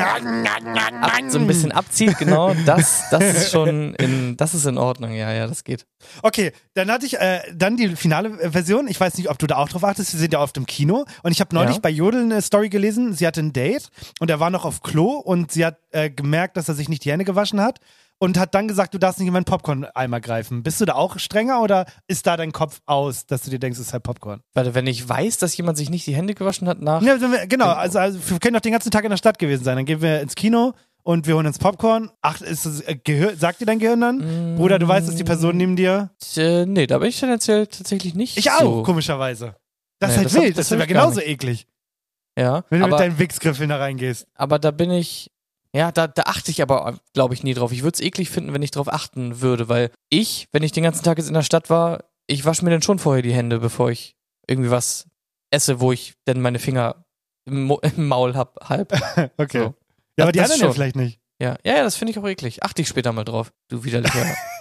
so ein bisschen abzieht, genau, das, das ist schon in, das ist in Ordnung. Ja, ja, das geht. Okay, dann hatte ich äh, dann die finale Version. Ich weiß nicht, ob du da auch drauf achtest. Wir sind ja oft im Kino. Und ich habe neulich ja. bei Jodel eine Story gelesen. Sie hatte ein Date und er war noch auf Klo und sie hat äh, gemerkt, dass er sich nicht die Hände gewaschen hat. Und hat dann gesagt, du darfst nicht in meinen Popcorn-Eimer greifen. Bist du da auch strenger oder ist da dein Kopf aus, dass du dir denkst, es ist halt Popcorn? Warte, wenn ich weiß, dass jemand sich nicht die Hände gewaschen hat nach... Ja, genau, also, also wir können doch den ganzen Tag in der Stadt gewesen sein. Dann gehen wir ins Kino und wir holen uns Popcorn. Ach, ist das, äh, Gehör, sagt dir dein Gehirn dann? Mm, Bruder, du weißt, dass die Person neben dir... Äh, nee, da bin ich tendenziell tatsächlich nicht Ich auch, so. komischerweise. Das nee, ist halt das wild, hab, das das wäre genauso eklig. Ja, wenn du aber, mit deinen Wichsgriffeln da reingehst. Aber da bin ich... Ja, da, da achte ich aber, glaube ich, nie drauf. Ich würde es eklig finden, wenn ich drauf achten würde, weil ich, wenn ich den ganzen Tag jetzt in der Stadt war, ich wasche mir dann schon vorher die Hände, bevor ich irgendwie was esse, wo ich dann meine Finger im, Mo- im Maul hab, halb. Okay. So. Ja, aber die anderen ja vielleicht nicht. Ja, ja, ja, das finde ich auch eklig. Achte ich später mal drauf, du widerlicher.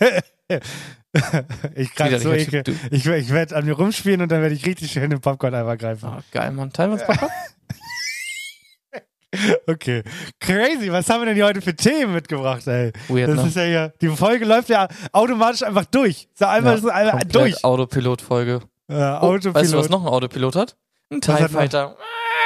ich gerade so ekel. Typ, ich, ich werde an mir rumspielen und dann werde ich richtig schön den Popcorn-Eimer greifen. Oh, geil, Mann. Teilen wir uns Popcorn? Okay, crazy. Was haben wir denn hier heute für Themen mitgebracht, ey? Weird, das ne? ist ja hier, die Folge läuft ja automatisch einfach durch. So einmal, ja, so einmal durch. Autopilot-Folge. Ja, oh, Autopilot. Weißt du, was noch ein Autopilot hat? Ein TIE Fighter.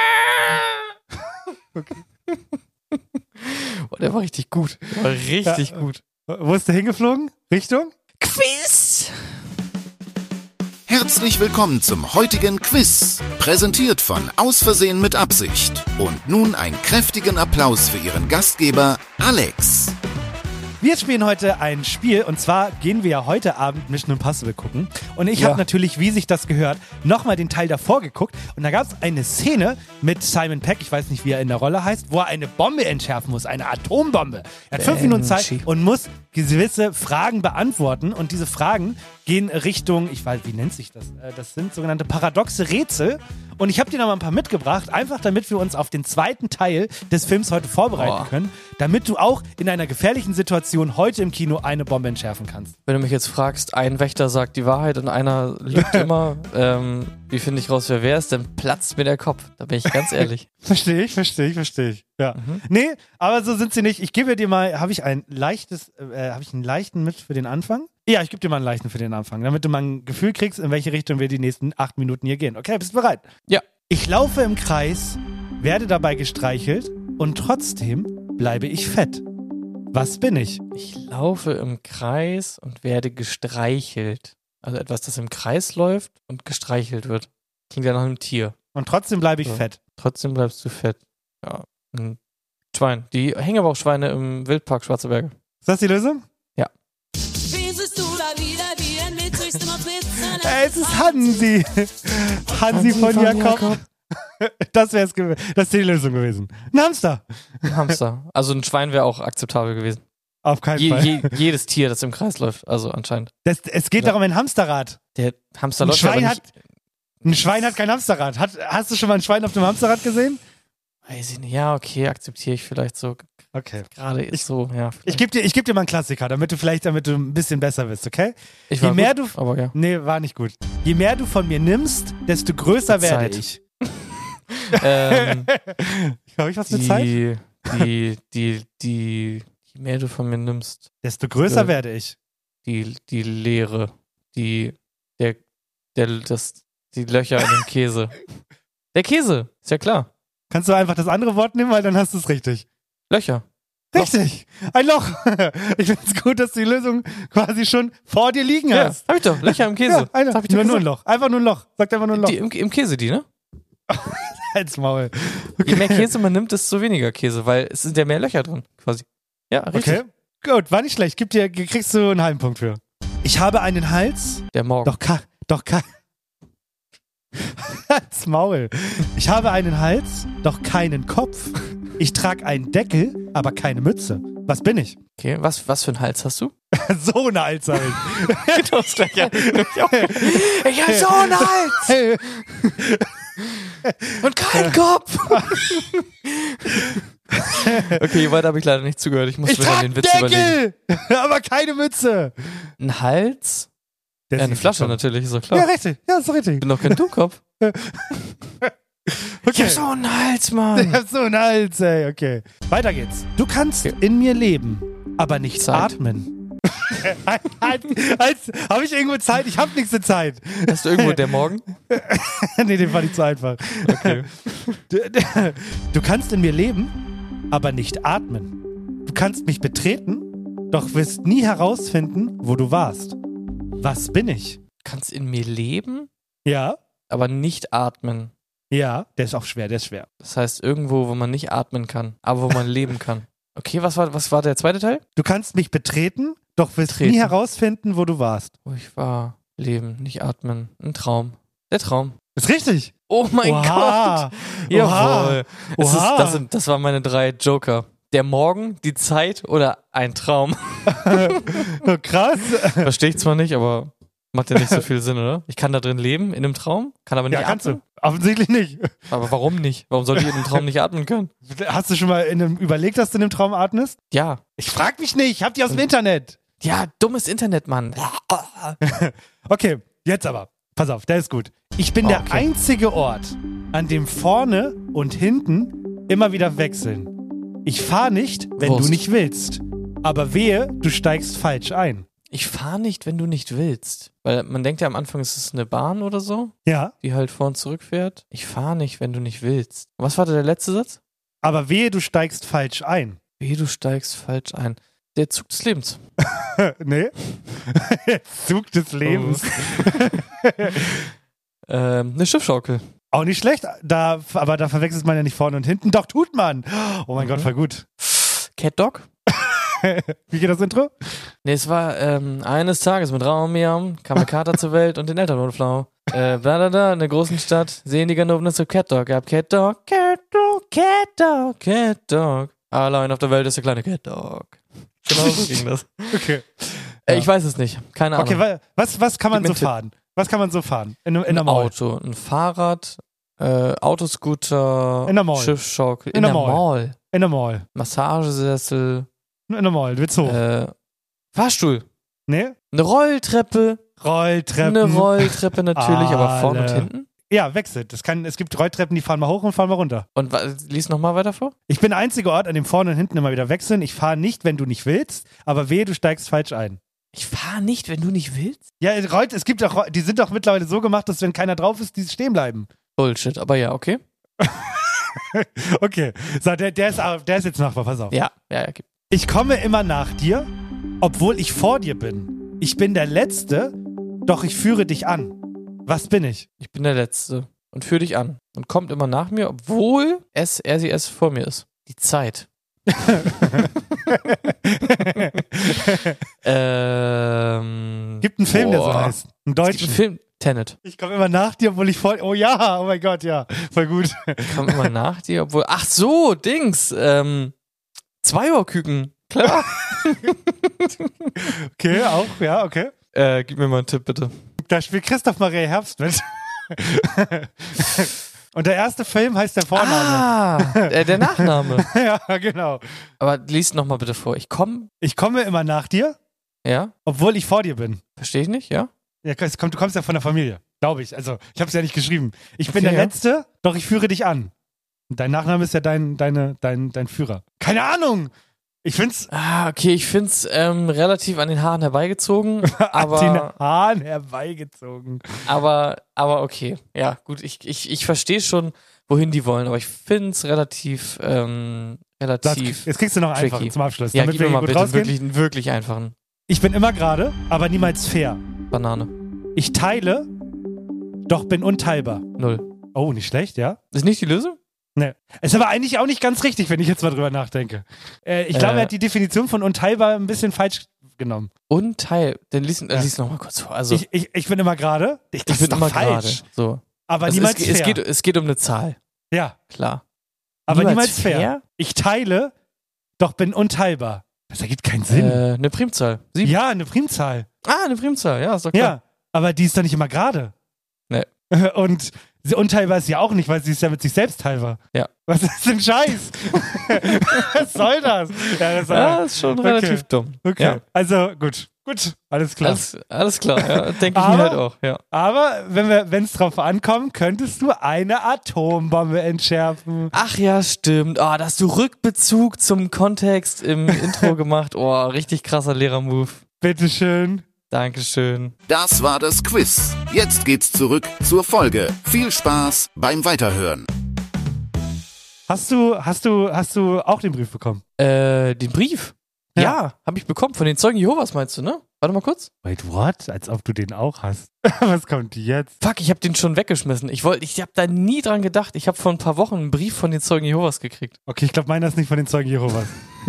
Okay. Oh, der war richtig gut. Der war richtig ja, gut. Wo ist der hingeflogen? Richtung? Quiz! Herzlich willkommen zum heutigen Quiz, präsentiert von Aus Versehen mit Absicht. Und nun einen kräftigen Applaus für Ihren Gastgeber Alex. Wir spielen heute ein Spiel und zwar gehen wir ja heute Abend Mission Impossible gucken. Und ich ja. habe natürlich, wie sich das gehört, nochmal den Teil davor geguckt. Und da gab es eine Szene mit Simon Pegg, ich weiß nicht, wie er in der Rolle heißt, wo er eine Bombe entschärfen muss, eine Atombombe. Er hat fünf Minuten Zeit und muss gewisse Fragen beantworten. Und diese Fragen gehen Richtung, ich weiß, wie nennt sich das? Das sind sogenannte paradoxe Rätsel. Und ich habe dir noch mal ein paar mitgebracht, einfach damit wir uns auf den zweiten Teil des Films heute vorbereiten oh. können. damit du auch in einer gefährlichen Situation heute im Kino eine Bombe entschärfen kannst? Wenn du mich jetzt fragst, ein Wächter sagt die Wahrheit und einer lügt immer, ähm, wie finde ich raus, wer wer ist, dann platzt mir der Kopf. Da bin ich ganz ehrlich. Verstehe ich, verstehe ich, verstehe ich. Ja. Mhm. Nee, aber so sind sie nicht. Ich gebe dir mal, habe ich ein leichtes, äh, habe ich einen leichten mit für den Anfang? Ja, ich gebe dir mal einen leichten für den Anfang, damit du mal ein Gefühl kriegst, in welche Richtung wir die nächsten acht Minuten hier gehen. Okay, bist du bereit? Ja. Ich laufe im Kreis, werde dabei gestreichelt und trotzdem bleibe ich fett. Was bin ich? Ich laufe im Kreis und werde gestreichelt. Also etwas, das im Kreis läuft und gestreichelt wird. Klingt ja nach einem Tier. Und trotzdem bleibe ich Ja. fett. Trotzdem bleibst du fett. Ja, ein Schwein. Die Hängebauchschweine im Wildpark Schwarze Berge. Ist das die Lösung? Ja. Äh, es ist Hansi. Hansi von, von Jakob. Jakob. Das wäre es gewesen. Das ist die Lösung gewesen. Ein Hamster. Ein Hamster. Also ein Schwein wäre auch akzeptabel gewesen. Auf keinen Je, Fall. je, jedes Tier, das im Kreis läuft. Also anscheinend. Das, es geht Ja. darum, ein Hamsterrad. Der Hamster Ein läuft Schwein, aber hat, nicht. ein Schwein hat kein Hamsterrad. Hat, hast du schon mal ein Schwein auf dem Hamsterrad gesehen? Weiß ich nicht. Ja, okay, akzeptiere ich vielleicht so. Okay. Gerade ist so, ja. Ich gebe dir, ich geb dir mal einen Klassiker, damit du vielleicht, damit du ein bisschen besser bist, okay? Ich Je war mehr gut, du, aber ja. nee, war nicht gut. Je mehr du von mir nimmst, desto größer werde Zeit. ich. ähm, Habe ich was mit Zeit? die, die, die, die, je mehr du von mir nimmst, Desto größer Äh, werde ich. die, die Leere, die, der, der, das, die Löcher in dem Käse. Der Käse, ist ja klar. Kannst du einfach das andere Wort nehmen, weil dann hast du es richtig. Löcher. Richtig, ein Loch. Ich finde es gut, dass du die Lösung quasi schon vor dir liegen Ja, hast. hab ich doch. Löcher im Käse. Ja, eine, Das hab ich doch nur, nur ein gesagt. Loch. Einfach nur ein Loch. Sagt einfach nur ein Loch. Die, im, Im Käse die, ne? Halt's Maul. Je mehr Käse man nimmt, desto weniger Käse, weil es sind ja mehr Löcher drin, quasi. Ja, richtig. Okay, gut, war nicht schlecht. Gib dir, kriegst du einen halben Punkt für. Ich habe einen Hals, Der Morgen. doch ka, doch ka. Halt's Maul. Ich habe einen Hals, doch keinen Kopf. Ich trage einen Deckel, aber keine Mütze. Was bin ich? Okay, was, was für einen Hals hast du? So ein Hals halt. Das Löcher. Ich habe so einen Hals. Und keinen Kopf. Okay, weiter habe ich leider nicht zugehört. Ich muss Ich mir dann trage den Witz überlegen. Deckel, aber keine Mütze. Ein Hals? Der Ja, eine ist Flasche nicht natürlich, ist doch Ja, klar. richtig. Ja, ist doch richtig. Ich bin doch kein Dummkopf. Okay. so einen Hals, Ich Mann. hab so einen Hals, ey. Okay. Weiter geht's. Du kannst Okay. in mir leben, aber nicht Zeit. atmen. halt, halt, halt, hab ich irgendwo Zeit? Ich hab nichts Zeit. Hast du irgendwo der Morgen? Nee, den fand ich zu einfach. Okay. Du, du kannst in mir leben, aber nicht atmen. Du kannst mich betreten, doch wirst nie herausfinden, wo du warst. Was bin ich? Du kannst in mir leben, Ja, aber nicht atmen. ja, der ist auch schwer, der ist schwer. Das heißt, irgendwo, wo man nicht atmen kann, aber wo man leben kann. Okay, was war, was war der zweite Teil? Du kannst mich betreten, doch wirst Betreten. nie herausfinden, wo du warst. Wo ich war. Leben, nicht atmen. Ein Traum. Der Traum. Ist richtig. Oh mein Oha. Gott. Jawohl. Es ist, Oha. das, sind, das waren meine drei Joker. Der Morgen, die Zeit oder ein Traum. Oh, krass. Verstehe ich zwar nicht, aber macht ja nicht so viel Sinn, oder? Ich kann da drin leben, in einem Traum, kann aber nicht Ja, kannst atmen. du. Offensichtlich nicht. Aber warum nicht? Warum soll ich in einem Traum nicht atmen können? Hast du schon mal in einem, überlegt, dass du in einem Traum atmest? Ja. Ich frag mich nicht, ich hab die aus dem Internet. Ja, dummes Internet, Mann. Okay, jetzt aber. Pass auf, der ist gut. Ich bin Oh, der okay. einzige Ort, an dem vorne und hinten immer wieder wechseln. Ich fahr nicht, wenn Wurst. du nicht willst. Aber wehe, du steigst falsch ein. Ich fahre nicht, wenn du nicht willst. Weil man denkt ja am Anfang, es ist eine Bahn oder so, Ja, die halt vor und zurück fährt. Ich fahre nicht, wenn du nicht willst. Was war da der letzte Satz? aber wehe, du steigst falsch ein. Wehe, du steigst falsch ein. Der Zug des Lebens. Nee? Zug des Lebens. ähm, eine Schiffschaukel. Auch nicht schlecht, da, aber da verwechselt man ja nicht vorne und hinten. Doch, tut man. Oh mein Mhm. Gott, voll gut. Cat Dog? Wie geht das Intro? Nee, es war ähm, eines Tages mit Raumjam, kam der Kater zur Welt und den Eltern wurde flau. Äh, bla da da, in der großen Stadt, sehen die Ganoven zu Cat Dog. Gab Cat Dog, Cat Dog, Cat Dog, Cat Dog. Allein auf der Welt ist der kleine Cat Dog. Genau so ging das. Okay. Äh, ich weiß es nicht. Keine Ahnung. Okay, wa- was, was kann man Gib mir so einen Tipp. fahren? Was kann man so fahren? In, in, in der ein Mall. Auto, ein Fahrrad, äh, Autoscooter, In der Mall. Schiffschaukel. In der Mall. Mall. In der Mall. Massagesessel. In der Mall, willst du hoch? Äh, Fahrstuhl. Ne? Eine Rolltreppe. Rolltreppen. Eine Rolltreppe natürlich, aber vorne und Alle. hinten. Ja, wechselt. Das kann, es gibt Rolltreppen, die fahren mal hoch und fahren mal runter. Und wa- lies nochmal weiter vor. Ich bin der einzige Ort, an dem vorne und hinten immer wieder wechseln. Ich fahre nicht, wenn du nicht willst, aber wehe, du steigst falsch ein. Ich fahre nicht, wenn du nicht willst? Ja, Rollt, es gibt auch, die sind doch mittlerweile so gemacht, dass wenn keiner drauf ist, die stehen bleiben. Bullshit, aber ja, okay. Okay, so, der, der, ist, der ist jetzt machbar, pass auf. Ja, ja, ja. Okay. Ich komme immer nach dir, obwohl ich vor dir bin. Ich bin der Letzte, doch ich führe dich an. Was bin ich? Ich bin der Letzte und führe dich an und kommt immer nach mir, obwohl es, er, sie, es vor mir ist. Die Zeit. ähm, Gibt einen Film, der so boah. heißt. Einen Es gibt deutschen. einen Film, Tenet. Ich komme immer nach dir, obwohl ich vor... Oh ja, oh mein Gott, ja. Voll gut. Ich komme immer nach dir, obwohl... Ach so, Dings. Ähm, Zweiohrküken. Klar. Okay, auch, ja, okay. äh, gib mir mal einen Tipp, bitte. Da spielt Christoph Maria Herbst mit. Und der erste Film heißt der Vorname. Ah, äh, der Nachname. Ja, genau. Aber lies nochmal bitte vor. Ich komme... Ich komme immer nach dir, Ja? obwohl ich vor dir bin. Verstehe ich nicht, ja? Ja, es kommt, du kommst ja von der Familie, glaube ich. Also, ich habe es ja nicht geschrieben. Ich bin Okay, der ja. Letzte, doch ich führe dich an. Und dein Nachname ist ja dein, deine, dein, dein Führer. Keine Ahnung! Ich find's Ah, okay, ich find's ähm, relativ an den Haaren herbeigezogen, an den aber, Haaren herbeigezogen. aber, aber okay. Ja, gut, ich, ich, ich verstehe schon, wohin die wollen, aber ich find's relativ, ähm, relativ Jetzt kriegst du noch tricky. einfach zum Abschluss, Ja, damit gib wir mir mal gut bitte rausgehen. wirklich, einen wirklich einfachen. Ich bin immer gerade, aber niemals fair. Banane. Ich teile, doch bin unteilbar. Null. Oh, nicht schlecht, ja? Ist nicht die Lösung? Ne. Ist aber eigentlich auch nicht ganz richtig, wenn ich jetzt mal drüber nachdenke. Äh, ich glaube, Äh. er hat die Definition von unteilbar ein bisschen falsch genommen. Unteil. Dann lies, äh, Ja. lies noch mal kurz vor. Also, Ich, ich, ich bin immer gerade. Ich, das ich bin ist doch immer falsch. gerade. So. Aber Also niemals es, fair. es, geht, es geht um eine Zahl. Ja, Klar. aber Niemals niemals fair. fair? Ich teile, doch bin unteilbar. Das ergibt keinen Sinn. Äh, eine Primzahl. Sieben. Ja, eine Primzahl. Ah, eine Primzahl. Ja, ist doch klar. Ja, aber die ist doch nicht immer gerade. Nee. Und sie unteilbar ist sie auch nicht, weil sie ist ja mit sich selbst teilbar. Ja. Was ist denn Scheiß? Was soll das? Ja, das Ja, ist schon Okay. relativ dumm. Okay, Ja. also gut. Gut, alles klar. Alles, alles klar, ja. Denke ich mir Aber- halt auch, ja. Aber wenn wir, wenn es drauf ankommt, könntest du eine Atombombe entschärfen. Ach ja, stimmt. Ah, da hast du Rückbezug zum Kontext im Intro gemacht. Oh, richtig krasser Lehrer-Move. Bitteschön. Dankeschön. Das war das Quiz. Jetzt geht's zurück zur Folge. Viel Spaß beim Weiterhören. Hast du, hast du, hast du auch den Brief bekommen? Äh, den Brief? Ja, Ja. habe ich bekommen. Von den Zeugen Jehovas meinst du, ne? Warte mal kurz. Wait, what? Als ob du den auch hast. Was kommt jetzt? Fuck, ich habe den schon weggeschmissen. Ich wollte, ich habe da nie dran gedacht. Ich habe vor ein paar Wochen einen Brief von den Zeugen Jehovas gekriegt. Okay, ich glaube, meiner ist nicht von den Zeugen Jehovas.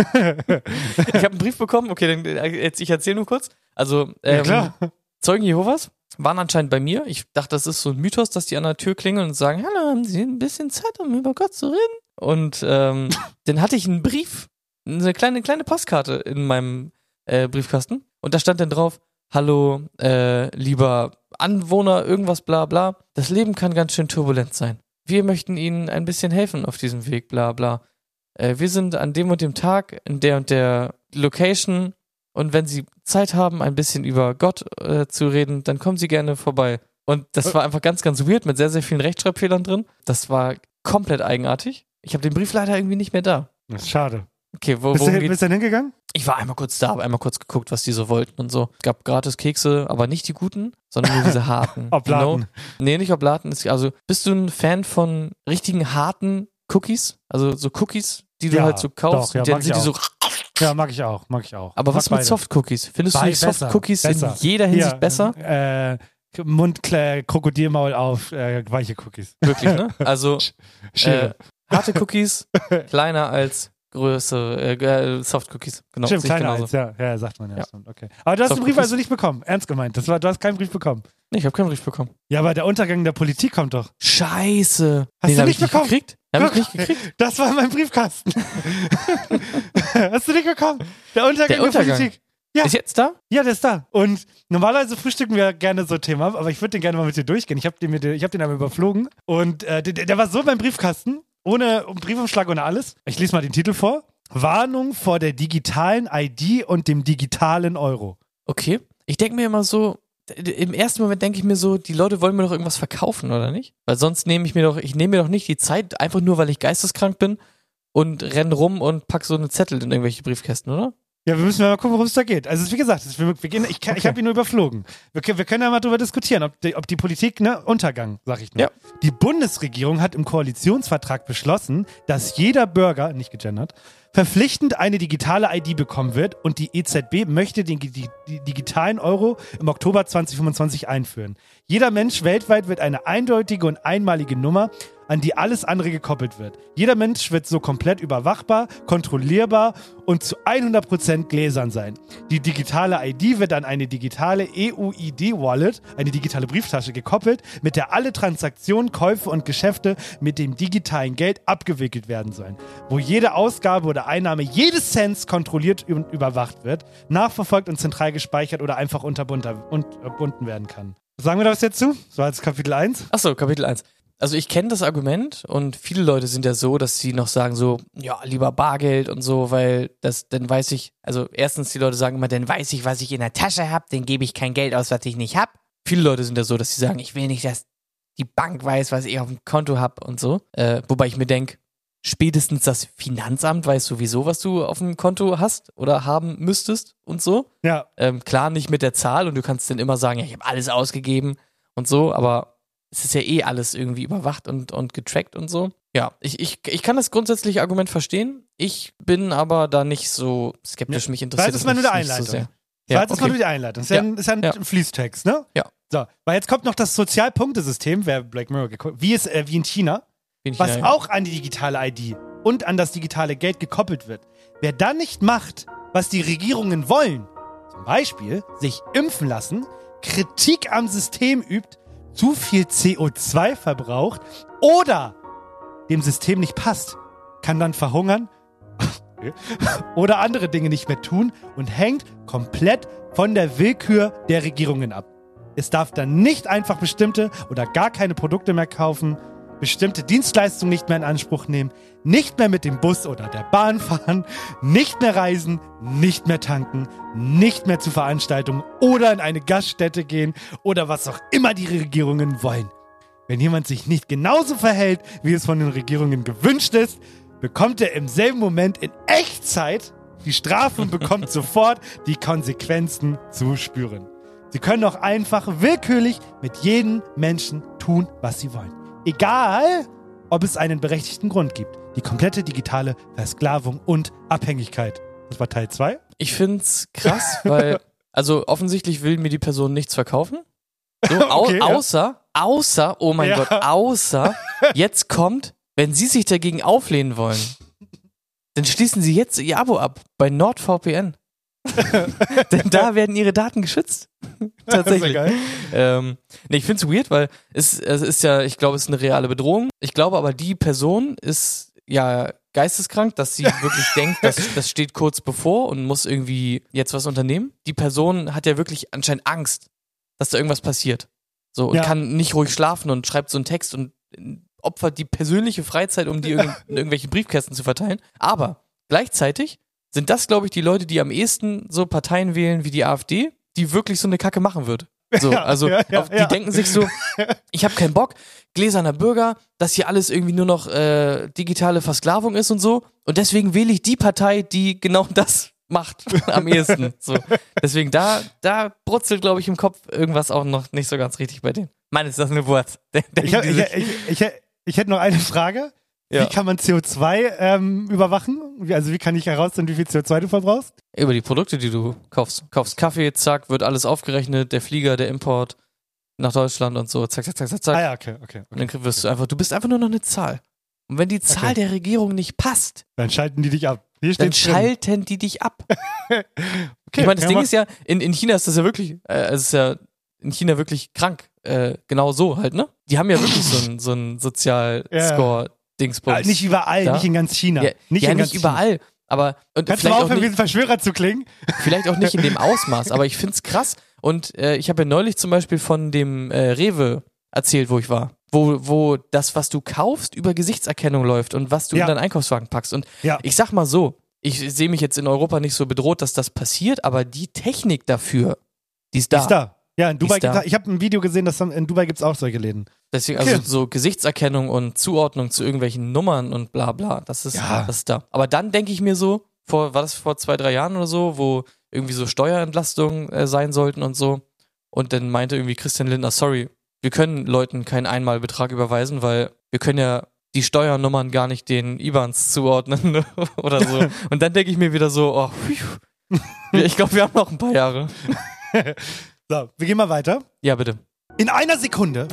Ich habe einen Brief bekommen. Okay, dann äh, jetzt ich erzähle nur kurz. Also ähm, Ja, klar. Zeugen Jehovas waren anscheinend bei mir. Ich dachte, das ist so ein Mythos, dass die an der Tür klingeln und sagen, hallo, haben Sie ein bisschen Zeit, um über Gott zu reden? Und ähm, dann hatte ich einen Brief, eine kleine kleine Postkarte in meinem äh, Briefkasten und da stand dann drauf, hallo, äh, lieber Anwohner, irgendwas bla bla. Das Leben kann ganz schön turbulent sein. Wir möchten Ihnen ein bisschen helfen auf diesem Weg, bla bla. Äh, wir sind an dem und dem Tag in der und der Location und wenn Sie Zeit haben, ein bisschen über Gott äh, zu reden, dann kommen Sie gerne vorbei. Und das war einfach ganz, ganz weird mit sehr, sehr vielen Rechtschreibfehlern drin. Das war komplett eigenartig. Ich habe den Brief leider irgendwie nicht mehr da. Das ist schade. Okay, wo, Bist worum du, geht's? bist du denn hingegangen? Ich war einmal kurz da, habe einmal kurz geguckt, was die so wollten und so. Es gab gratis Kekse, aber nicht die guten, sondern nur diese harten. Oblaten. You know? Nee, nicht Oblaten. Ist- Also, bist du ein Fan von richtigen harten Cookies? Also so Cookies, die du Ja, halt so kaufst? doch, ja, und dann mag sind ich die so. Ja, mag ich auch, mag ich auch. Aber was Mag mit beide. Soft-Cookies? Findest du Bei- nicht Soft-Cookies in besser. jeder Hinsicht Hier, besser? Äh, Mund, Kle- Krokodilmaul auf, äh, weiche Cookies. Wirklich, ne? Also, äh, Schere. harte Cookies, kleiner als größere, äh, Soft-Cookies. Genau, Stimmt, sehe ich kleiner genauso. als, ja, ja, sagt man ja. Ja. Stimmt, okay. Aber du hast den Soft Brief Cookies. also nicht bekommen, ernst gemeint. Das war, du hast keinen Brief bekommen. Nee, ich habe keinen Brief bekommen. Ja, aber der Untergang der Politik kommt doch. Scheiße. Hast Den du hab nicht ich nicht bekommen? gekriegt? Den hab ich Guck, nicht gekriegt. Das war in meinem Briefkasten. Hast du nicht bekommen? Der Untergang der, Der Untergang. Politik. Ja. Ist jetzt da? Ja, der ist da. Und normalerweise frühstücken wir gerne so Thema, aber ich würde den gerne mal mit dir durchgehen. Ich habe den, mit dir- ich hab den einmal überflogen und äh, der, der war so in meinem Briefkasten ohne Briefumschlag, ohne alles. Ich lese mal den Titel vor. Warnung vor der digitalen I D und dem digitalen Euro. Okay. Ich denke mir immer so, im ersten Moment denke ich mir so, die Leute wollen mir doch irgendwas verkaufen, oder nicht? Weil sonst nehme ich mir doch, ich nehme mir doch nicht die Zeit, einfach nur, weil ich geisteskrank bin und renn rum und pack so eine Zettel in irgendwelche Briefkästen, oder? Ja, wir müssen mal gucken, worum es da geht. Also wie gesagt, wir, wir gehen, ich, ich habe ihn nur überflogen. Wir, wir können ja mal darüber diskutieren, ob die, ob die Politik, ne, Untergang, sag ich nur. Ja. Die Bundesregierung hat im Koalitionsvertrag beschlossen, dass jeder Bürger, nicht gegendert, verpflichtend eine digitale I D bekommen wird und die E Z B möchte den die, die digitalen Euro im Oktober zwanzig fünfundzwanzig einführen. Jeder Mensch weltweit wird eine eindeutige und einmalige Nummer, an die alles andere gekoppelt wird. Jeder Mensch wird so komplett überwachbar, kontrollierbar und zu hundert Prozent gläsern sein. Die digitale I D wird an eine digitale E U I D-Wallet, eine digitale Brieftasche, gekoppelt, mit der alle Transaktionen, Käufe und Geschäfte mit dem digitalen Geld abgewickelt werden sollen. Wo jede Ausgabe oder Einnahme jedes Cent kontrolliert und überwacht wird, nachverfolgt und zentral gespeichert oder einfach unterbunden werden kann. Sagen wir da was jetzt zu? So als Kapitel eins. Achso, Kapitel eins. Also ich kenne das Argument und viele Leute sind ja so, dass sie noch sagen so, ja, lieber Bargeld und so, weil das, dann weiß ich, also erstens die Leute sagen immer, dann weiß ich, was ich in der Tasche habe, dann gebe ich kein Geld aus, was ich nicht habe. Viele Leute sind ja so, dass sie sagen, ich will nicht, dass die Bank weiß, was ich auf dem Konto habe und so. Äh, wobei ich mir denke, spätestens das Finanzamt weiß sowieso, was du auf dem Konto hast oder haben müsstest und so. Ja. Ähm, klar, nicht mit der Zahl und du kannst dann immer sagen, ja, ich habe alles ausgegeben und so, aber es ist ja eh alles irgendwie überwacht und, und getrackt und so. Ja, ich, ich, ich kann das grundsätzliche Argument verstehen. Ich bin aber da nicht so skeptisch. Mich interessiert das mal nur nicht, die nicht so Einleitung. sehr. Ja, Ja, jetzt okay. mal nur die Einleitung. Das ist ja, ein, ist ja ein Ja. Fließtext, ne? Ja. So, weil jetzt kommt noch das Sozialpunktesystem, wer Black Mirror geguckt, wie es äh, wie in China, In was China, ja. auch an die digitale I D und an das digitale Geld gekoppelt wird. Wer dann nicht macht, was die Regierungen wollen, zum Beispiel sich impfen lassen, Kritik am System übt, zu viel C O zwei verbraucht oder dem System nicht passt, kann dann verhungern oder andere Dinge nicht mehr tun und hängt komplett von der Willkür der Regierungen ab. Es darf dann nicht einfach bestimmte oder gar keine Produkte mehr kaufen, bestimmte Dienstleistungen nicht mehr in Anspruch nehmen, nicht mehr mit dem Bus oder der Bahn fahren, nicht mehr reisen, nicht mehr tanken, nicht mehr zu Veranstaltungen oder in eine Gaststätte gehen oder was auch immer die Regierungen wollen. Wenn jemand sich nicht genauso verhält, wie es von den Regierungen gewünscht ist, bekommt er im selben Moment in Echtzeit die Strafe und bekommt sofort die Konsequenzen zu spüren. Sie können auch einfach willkürlich mit jedem Menschen tun, was sie wollen. Egal, ob es einen berechtigten Grund gibt. Die komplette digitale Versklavung und Abhängigkeit. Das war Teil zwei. Ich find's krass, weil, also offensichtlich will mir die Person nichts verkaufen. So, au Okay, ja. außer, außer, oh mein Ja. Gott, außer, jetzt kommt, wenn sie sich dagegen auflehnen wollen, dann schließen sie jetzt ihr Abo ab bei NordVPN. Denn da werden ihre Daten geschützt. Tatsächlich. Das ist ja geil. Ähm, nee, ich find's weird, weil es, es ist ja, ich glaube, es ist eine reale Bedrohung. Ich glaube aber, die Person ist ja geisteskrank, dass sie wirklich denkt, dass das steht kurz bevor und muss irgendwie jetzt was unternehmen. Die Person hat ja wirklich anscheinend Angst, dass da irgendwas passiert. So, und Ja. kann nicht ruhig schlafen und schreibt so einen Text und opfert die persönliche Freizeit, um die irg- in irgendwelche Briefkästen zu verteilen. Aber gleichzeitig sind das, glaube ich, die Leute, die am ehesten so Parteien wählen wie die AfD, die wirklich so eine Kacke machen wird. So, Ja, also ja, ja, auf, die ja. denken sich so, ich habe keinen Bock, gläserner Bürger, dass hier alles irgendwie nur noch äh, digitale Versklavung ist und so. Und deswegen wähle ich die Partei, die genau das macht am ehesten. So. Deswegen da, da brutzelt, glaube ich, im Kopf irgendwas auch noch nicht so ganz richtig bei denen. Mann, ist das eine Wurst. Ich, hab- ich, ich, ich, ich, ich hätte noch eine Frage. Ja. Wie kann man C O zwei ähm, überwachen? Wie- Also wie kann ich herausfinden, wie viel C O zwei du verbrauchst? Über die Produkte, die du kaufst. Kaufst Kaffee, zack, wird alles aufgerechnet, der Flieger, der Import nach Deutschland und so, zack, zack, zack, zack, zack. Ah ja, okay, okay. Und dann wirst du einfach, du bist einfach nur noch eine Zahl. Und wenn die Zahl Okay. der Regierung nicht passt, Dann schalten die dich ab. Hier dann steht's drin. schalten die dich ab. Okay, Ich meine, das kann Ding man- ist ja, in, in China ist das ja wirklich, äh, es ist ja in China wirklich krank. Äh, genau so halt, ne? Die haben ja wirklich so ein, so ein Sozial-Score-Dingsbums. Ah, nicht überall, da. nicht in ganz China. Ja, nicht ja, in nicht ganz überall. Aber und Kannst du vielleicht mal auch aufhören, wie nicht, ein Verschwörer zu klingen? vielleicht auch nicht in dem Ausmaß, aber ich find's krass. Und äh, ich habe ja neulich zum Beispiel von dem äh, Rewe erzählt, wo ich war. wo, wo das, was du kaufst, über Gesichtserkennung läuft und was du Ja. in deinen Einkaufswagen packst. Und Ja. ich sag mal so, ich sehe mich jetzt in Europa nicht so bedroht, dass das passiert, aber die Technik dafür, die ist da. Ist da. Ja, in Dubai Ist da. gibt's, ich habe ein Video gesehen, dass in Dubai gibt es auch solche Läden. Deswegen, Okay. also so Gesichtserkennung und Zuordnung zu irgendwelchen Nummern und bla bla, das ist, Ja. das ist da. Aber dann denke ich mir so, vor, war das vor zwei, drei Jahren oder so, wo irgendwie so Steuerentlastungen äh, sein sollten und so. Und dann meinte irgendwie Christian Lindner, sorry, wir können Leuten keinen Einmalbetrag überweisen, weil wir können ja die Steuernummern gar nicht den I B A Ns zuordnen oder so. Und dann denke ich mir wieder so, oh, pfiuh. Ich glaube, wir haben noch ein paar Jahre. So, wir gehen mal weiter. Ja, bitte. In einer Sekunde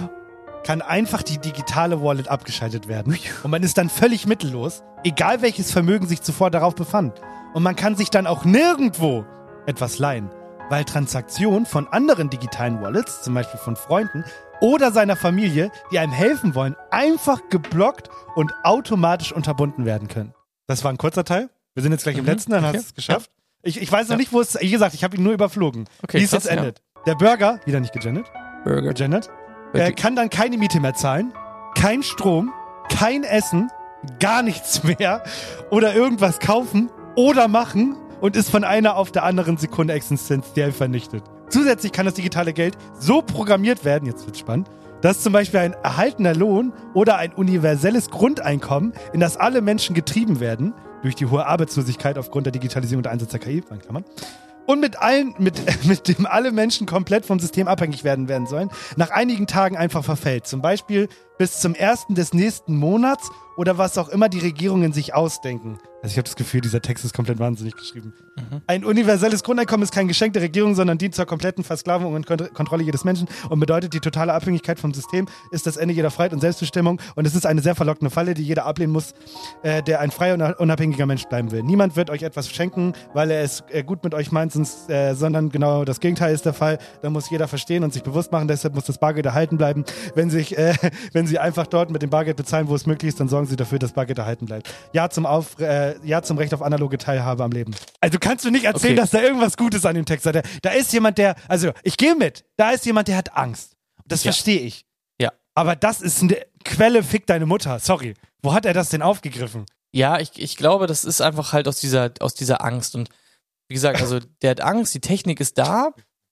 kann einfach die digitale Wallet abgeschaltet werden und man ist dann völlig mittellos, egal welches Vermögen sich zuvor darauf befand. Und man kann sich dann auch nirgendwo etwas leihen, weil Transaktionen von anderen digitalen Wallets, zum Beispiel von Freunden oder seiner Familie, die einem helfen wollen, einfach geblockt und automatisch unterbunden werden können. Das war ein kurzer Teil. Wir sind jetzt gleich im Mhm, letzten, dann okay. hast du es geschafft. Ich, ich weiß noch Ja. nicht, wo es, wie gesagt, ich habe ihn nur überflogen, Okay, wie es krass, jetzt ja. endet. Der Burger, wieder nicht gegendert, Burger. gegendert, äh, kann dann keine Miete mehr zahlen, kein Strom, kein Essen, gar nichts mehr oder irgendwas kaufen oder machen und ist von einer auf der anderen Sekunde existenziell vernichtet. Zusätzlich kann das digitale Geld so programmiert werden, jetzt wird's spannend, dass zum Beispiel ein erhaltener Lohn oder ein universelles Grundeinkommen, in das alle Menschen getrieben werden, durch die hohe Arbeitslosigkeit aufgrund der Digitalisierung und der Einsatz der K I, in Klammern, und mit allen, mit, mit dem alle Menschen komplett vom System abhängig werden werden sollen, nach einigen Tagen einfach verfällt. Zum Beispiel bis zum ersten des nächsten Monats oder was auch immer die Regierungen sich ausdenken. Also ich habe das Gefühl, dieser Text ist komplett wahnsinnig geschrieben. Mhm. Ein universelles Grundeinkommen ist kein Geschenk der Regierung, sondern dient zur kompletten Versklavung und Kont- Kontrolle jedes Menschen und bedeutet, die totale Abhängigkeit vom System ist das Ende jeder Freiheit und Selbstbestimmung und es ist eine sehr verlockende Falle, die jeder ablehnen muss, äh, der ein freier und unabhängiger Mensch bleiben will. Niemand wird euch etwas schenken, weil er es äh, gut mit euch meint, sonst, äh, sondern genau das Gegenteil ist der Fall. Da muss jeder verstehen und sich bewusst machen, deshalb muss das Bargeld erhalten bleiben. Wenn, sich, äh, wenn sie einfach dort mit dem Bargeld bezahlen, wo es möglich ist, dann sorgen sie dafür, dass Bargeld erhalten bleibt. Ja zum, auf, äh, ja zum Recht auf analoge Teilhabe am Leben. Also kannst du nicht erzählen, Okay. dass da irgendwas Gutes an dem Text hat. Da, da ist jemand, der, also ich gehe mit, da ist jemand, der hat Angst. Das Ja. verstehe ich. Ja. Aber das ist eine Quelle, fick deine Mutter. Sorry. Wo hat er das denn aufgegriffen? Ja, ich, ich glaube, das ist einfach halt aus dieser, aus dieser Angst. Und wie gesagt, also der hat Angst, die Technik ist da.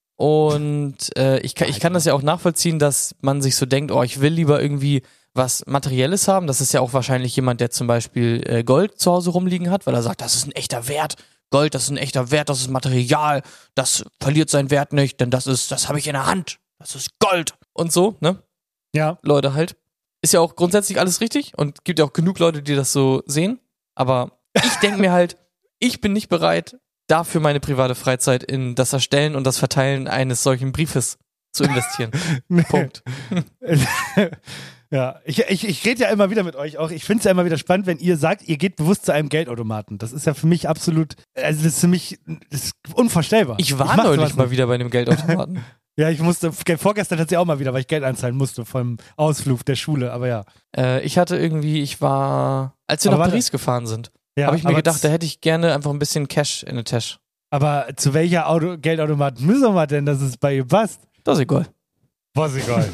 Und äh, ich, kann, ich kann das ja auch nachvollziehen, dass man sich so denkt, oh, ich will lieber irgendwie was Materielles haben. Das ist ja auch wahrscheinlich jemand, der zum Beispiel äh, Gold zu Hause rumliegen hat, weil er sagt, das ist ein echter Wert. Gold, das ist ein echter Wert, das ist Material, das verliert seinen Wert nicht, denn das ist, das habe ich in der Hand. Das ist Gold. Und so, ne? Ja. Leute halt. Ist ja auch grundsätzlich alles richtig und gibt ja auch genug Leute, die das so sehen. Aber ich denke mir halt, ich bin nicht bereit, dafür meine private Freizeit in das Erstellen und das Verteilen eines solchen Briefes zu investieren. Punkt. Ja, ich, ich, ich rede ja immer wieder mit euch auch. Ich finde es ja immer wieder spannend, wenn ihr sagt, ihr geht bewusst zu einem Geldautomaten. Das ist ja für mich absolut, also das ist für mich das ist unvorstellbar. Ich war mach neulich sowas mal nicht. wieder bei einem Geldautomaten. Ja, ich musste, vorgestern tatsächlich auch mal wieder, weil ich Geld einzahlen musste vom Ausflug der Schule, aber ja. äh, ich hatte irgendwie, ich war, als wir Aber nach warte. Paris gefahren sind, ja habe ich mir aber gedacht, z- da hätte ich gerne einfach ein bisschen Cash in der Tasche. Aber zu welcher Auto Geldautomaten müssen wir denn, dass es bei ihr passt? Das ist egal. Was egal.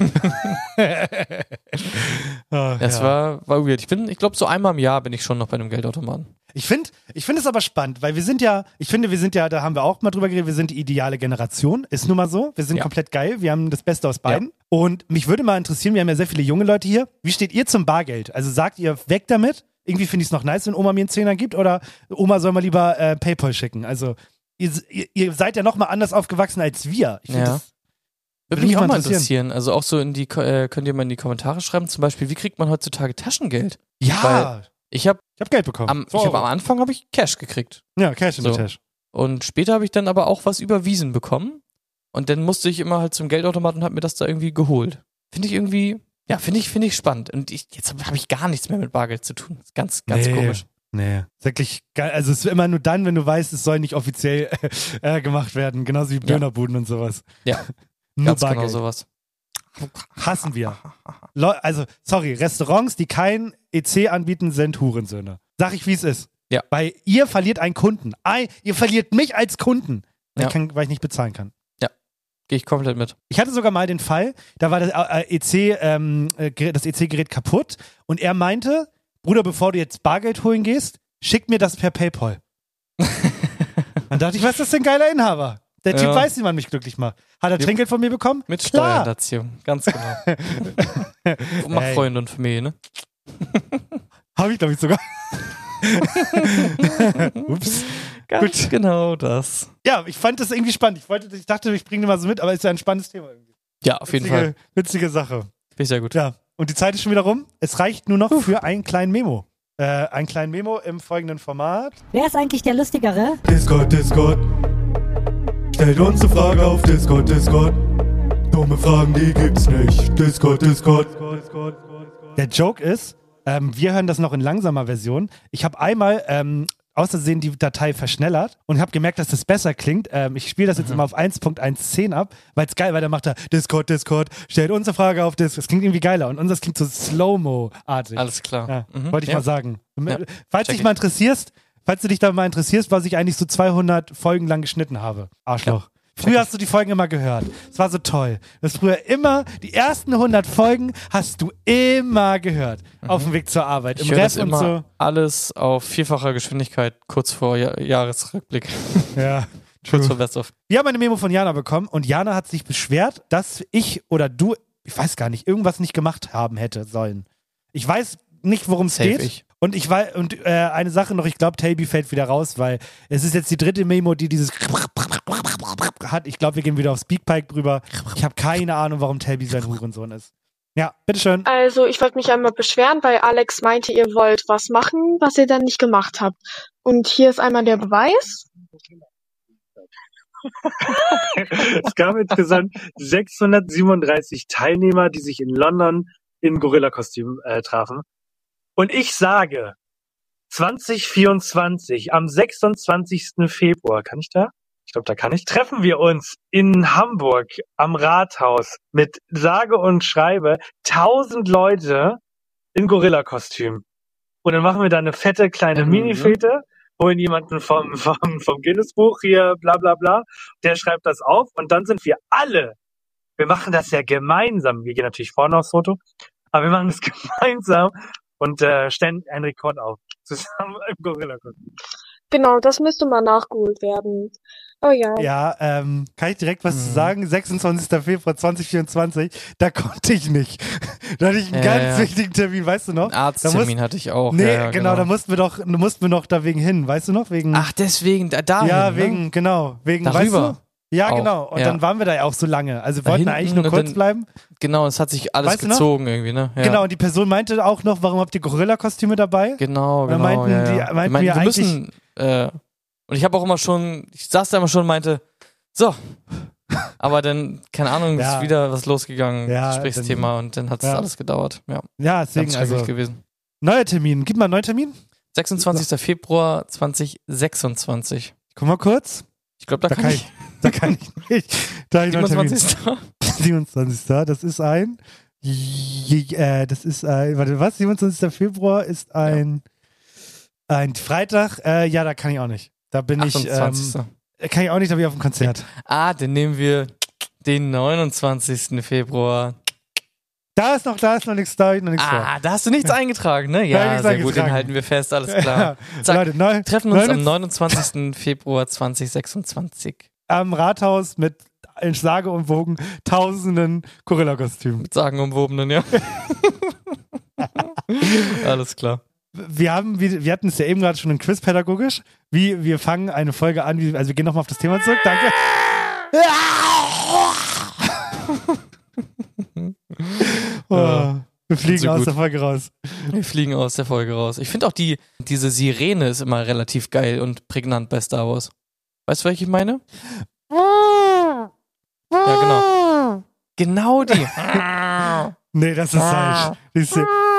oh, Das ja. war, war weird. Ich bin, ich glaube, so einmal im Jahr bin ich schon noch bei einem Geldautomaten. Ich finde ich find es aber spannend, weil wir sind ja, ich finde, wir sind ja, da haben wir auch mal drüber geredet, wir sind die ideale Generation. Ist nun mal so. Wir sind Ja. komplett geil. Wir haben das Beste aus beiden. Und mich würde mal interessieren, wir haben ja sehr viele junge Leute hier. Wie steht ihr zum Bargeld? Also sagt ihr weg damit? Irgendwie finde ich es noch nice, wenn Oma mir einen Zehner gibt oder Oma soll mal lieber äh, PayPal schicken. Also ihr, ihr, ihr seid ja noch mal anders aufgewachsen als wir. Ich finde Ja. das Würde mich auch mal interessieren. Also auch so in die, Ko- äh, könnt ihr mal in die Kommentare schreiben, zum Beispiel, wie kriegt man heutzutage Taschengeld? Ja, Weil ich habe ich habe Geld bekommen. am, So. ich hab am Anfang habe ich Cash gekriegt. ja, Cash in So. the Tash. Und später habe ich dann aber auch was überwiesen bekommen. Und dann musste ich immer halt zum Geldautomaten und habe mir das da irgendwie geholt. Finde ich irgendwie, ja, finde ich, finde ich spannend. Und ich, jetzt habe ich gar nichts mehr mit Bargeld zu tun. Das ist ganz, ganz Nee. komisch. Nee. Ist wirklich geil. Also es ist immer nur dann, wenn du weißt, es soll nicht offiziell äh, gemacht werden. Genauso wie Dönerbuden und sowas. Ja, Nur ganz Bargeld. genau sowas. Hassen wir. Leu- also, sorry, Restaurants, die kein E C anbieten, sind Hurensöhne. Sag ich, wie es ist. Ja. Weil ihr verliert einen Kunden. Ein, ihr verliert mich als Kunden, weil, Ja. ich kann, weil ich nicht bezahlen kann. Ja. Gehe ich komplett mit. Ich hatte sogar mal den Fall, da war das äh, E C, ähm, äh, das E C-Gerät kaputt und er meinte, Bruder, bevor du jetzt Bargeld holen gehst, schick mir das per PayPal. Dann dachte ich, was ist das denn ein geiler Inhaber? Der Typ Ja. weiß, wie man mich glücklich macht. Hat er Ja. Trinkgeld von mir bekommen? Mit Klar. Steuerhinterziehung, ganz genau. Mach Ey. Freunde und Familie, ne? Habe ich, glaube ich, sogar. Ups. Ganz Gut. genau das. Ja, ich fand das irgendwie spannend. Ich, wollte, ich dachte, ich bringe den mal so mit, aber ist ja ein spannendes Thema irgendwie. Ja, auf jeden Witzige, Fall. witzige Sache. Finde ich sehr gut. Ja, und die Zeit ist schon wieder rum. Es reicht nur noch für einen kleinen Memo. Äh, einen kleinen Memo im folgenden Format. Wer ist eigentlich der Lustigere? Discord, Discord. Stellt uns eine Frage auf Discord, Discord. Dumme Fragen, die gibt's nicht. Discord, Discord. Der Joke ist, ähm, wir hören das noch in langsamer Version. Ich habe einmal ähm, aus Versehen die Datei verschnellert und habe gemerkt, dass das besser klingt. Ähm, ich spiele das jetzt Mhm. immer auf eins Punkt eins zehn ab, weil es geil, weil da macht er Discord, Discord, stellt uns eine Frage auf Discord. Das klingt irgendwie geiler und unseres klingt so Slow-Mo-artig. Alles klar. Ja, Mhm. wollte ich Ja. mal sagen. Ja, Falls check dich ich. mal interessierst, falls du dich da mal interessierst, was ich eigentlich so zweihundert Folgen lang geschnitten habe. Arschloch. Früher hast du die Folgen immer gehört. Es war so toll. Du hast früher immer, die ersten hundert Folgen hast du immer gehört. Auf dem Weg zur Arbeit. Im Ich höre Rap das und immer so. alles auf vierfacher Geschwindigkeit kurz vor ja Jahresrückblick. Ja. Kurz vor Best-of. Wir haben eine Memo von Jana bekommen und Jana hat sich beschwert, dass ich oder du, ich weiß gar nicht, irgendwas nicht gemacht haben hätte sollen. Ich weiß nicht, worum es Safe geht. ich. Und ich weiß, und äh, eine Sache noch, ich glaube, Taby fällt wieder raus, weil es ist jetzt die dritte Memo, die dieses hat. Ich glaube, wir gehen wieder auf Speakpipe drüber. Ich habe keine Ahnung, warum Taby sein Hurensohn ist. Ja, bitteschön. Also, ich wollte mich einmal beschweren, weil Alex meinte, ihr wollt was machen, was ihr dann nicht gemacht habt. Und hier ist einmal der Beweis. Es gab insgesamt sechshundertsiebenunddreißig Teilnehmer, die sich in London in Gorilla-Kostüm äh, trafen. Und ich sage, zwanzig vierundzwanzig, am sechsundzwanzigsten Februar, kann ich da? Ich glaube, da kann ich. Treffen wir uns in Hamburg am Rathaus mit sage und schreibe tausend Leute in Gorilla-Kostüm. Und dann machen wir da eine fette kleine Mhm. Mini-Fete, holen jemanden vom, vom, vom Guinness-Buch hier, bla bla bla. Der schreibt das auf und dann sind wir alle, wir machen das ja gemeinsam. Wir gehen natürlich vorne aufs Foto, aber wir machen das gemeinsam und äh, stellen einen Rekord auf. Zusammen im Gorilla-Kostüm. Genau, das müsste mal nachgeholt werden. Oh ja. Ja, ähm, kann ich direkt was zu sagen? sechsundzwanzigsten Februar zweitausendvierundzwanzig, da konnte ich nicht. Da hatte ich einen Ja, ganz ja. wichtigen Termin, weißt du noch? Einen Arzttermin Da musst- hatte ich auch. Nee, ja, ja, genau, da mussten wir doch, da mussten wir noch da wegen hin, weißt du noch? Wegen, Ach, deswegen, da, dahin, ja, ne? wegen, genau, wegen, Darüber weißt du? Ja, auch, genau. Und ja. dann waren wir da ja auch so lange. Also wir Da wollten hinten eigentlich nur und kurz dann- bleiben. Genau, es hat sich alles Weißt du noch? gezogen irgendwie, ne? Ja. Genau, und die Person meinte auch noch, warum habt ihr Gorilla-Kostüme dabei? Genau, Dann genau. meinten ja, die- ja. meinten meinten, wir wir müssen, äh, und ich habe auch immer schon, ich saß da immer schon und meinte, so, aber dann, keine Ahnung, Ja. ist wieder was losgegangen, Ja, Gesprächsthema, und dann hat es ja. alles gedauert. Ja, Ja, deswegen, ganz schrecklich also, gewesen. neuer Termin. Gib mal einen neuen Termin. sechsundzwanzigsten Februar zweitausendsechsundzwanzig. Guck mal kurz. Ich glaube, da, Da kann kann ich. Da kann ich nicht. Da hab ich noch einen Termin. siebenundzwanzigsten siebenundzwanzigsten Das ist ein, J- äh, das ist ein, warte, was? siebenundzwanzigsten Februar ist ein, ein Freitag. Äh, ja, da kann ich auch nicht. Da bin ich, achtundzwanzigsten ähm, kann ich auch nicht, da bin ich auf dem Konzert. Ah, dann nehmen wir den neunundzwanzigsten Februar. Da ist noch, da ist noch nichts, da ist noch nichts Ah, vor. da hast du nichts eingetragen, ne? Da hab ich Ja, nichts sehr gut, den eingetragen. halten wir fest, alles klar. Ja. Zack, Leute, neun- treffen uns am neunundzwanzigsten neunundzwanzigsten Februar zweitausendsechsundzwanzig. Am Rathaus mit in Sage und Wogen tausenden Gorilla-Kostümen. Mit sagenumwobenen, ja. Alles klar. Wir haben, wir, wir hatten es ja eben gerade schon in Quiz pädagogisch. Wie, wir fangen eine Folge an, wie, also wir gehen nochmal auf das Thema zurück. Danke. Oh, wir fliegen so aus gut. der Folge raus. Wir fliegen aus der Folge raus. Ich finde auch die, diese Sirene ist immer relativ geil und prägnant bei Star Wars. Weißt du, welche ich meine? Ja, genau. Genau die. Nee, das ist falsch. Die, ist,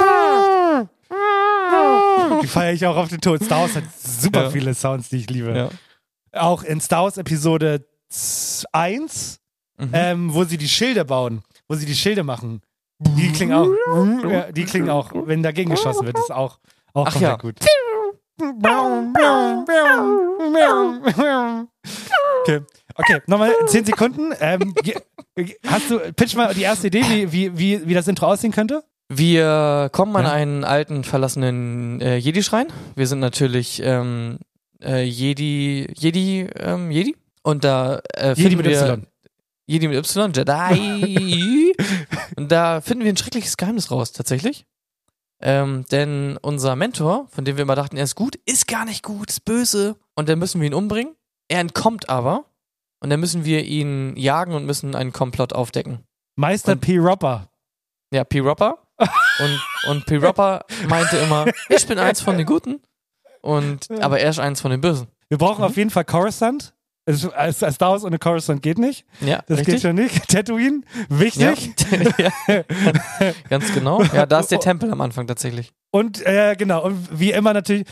die feiere ich auch auf den Tod. Star Wars hat super Ja. viele Sounds, die ich liebe. Ja. Auch in Star Wars Episode eins, Mhm. ähm, wo sie die Schilde bauen, wo sie die Schilde machen. Die klingen auch, ja, die klingen auch, wenn dagegen geschossen wird, ist auch, auch Ach komplett ja. gut. Okay. Okay, nochmal zehn Sekunden. Ähm, hast du, pitch mal die erste Idee, wie, wie, wie, wie das Intro aussehen könnte? Wir kommen an Ja. einen alten, verlassenen äh, Jedi-Schrein. Wir sind natürlich ähm, äh, Jedi, Jedi, ähm, Jedi. Und da äh, Jedi finden mit wir... Y. Jedi mit Y, Jedi. Und da finden wir ein schreckliches Geheimnis raus, tatsächlich. Ähm, denn unser Mentor, von dem wir immer dachten, er ist gut, ist gar nicht gut, ist böse. Und dann müssen wir ihn umbringen. Er entkommt aber. Und dann müssen wir ihn jagen und müssen einen Komplott aufdecken. Meister Und- P. Roper. Ja, P. Roper. Und, und P. Roper meinte immer, ich bin eins von den Guten. Und, aber er ist eins von den Bösen. Wir brauchen auf jeden Fall Coruscant. Es- Als Star Wars ohne Coruscant geht nicht. Ja, Das richtig? geht schon nicht. Tatooine, wichtig. Ja. Ja. Ganz genau. Ja, da ist der Tempel am Anfang tatsächlich. Und äh, genau, und wie immer natürlich.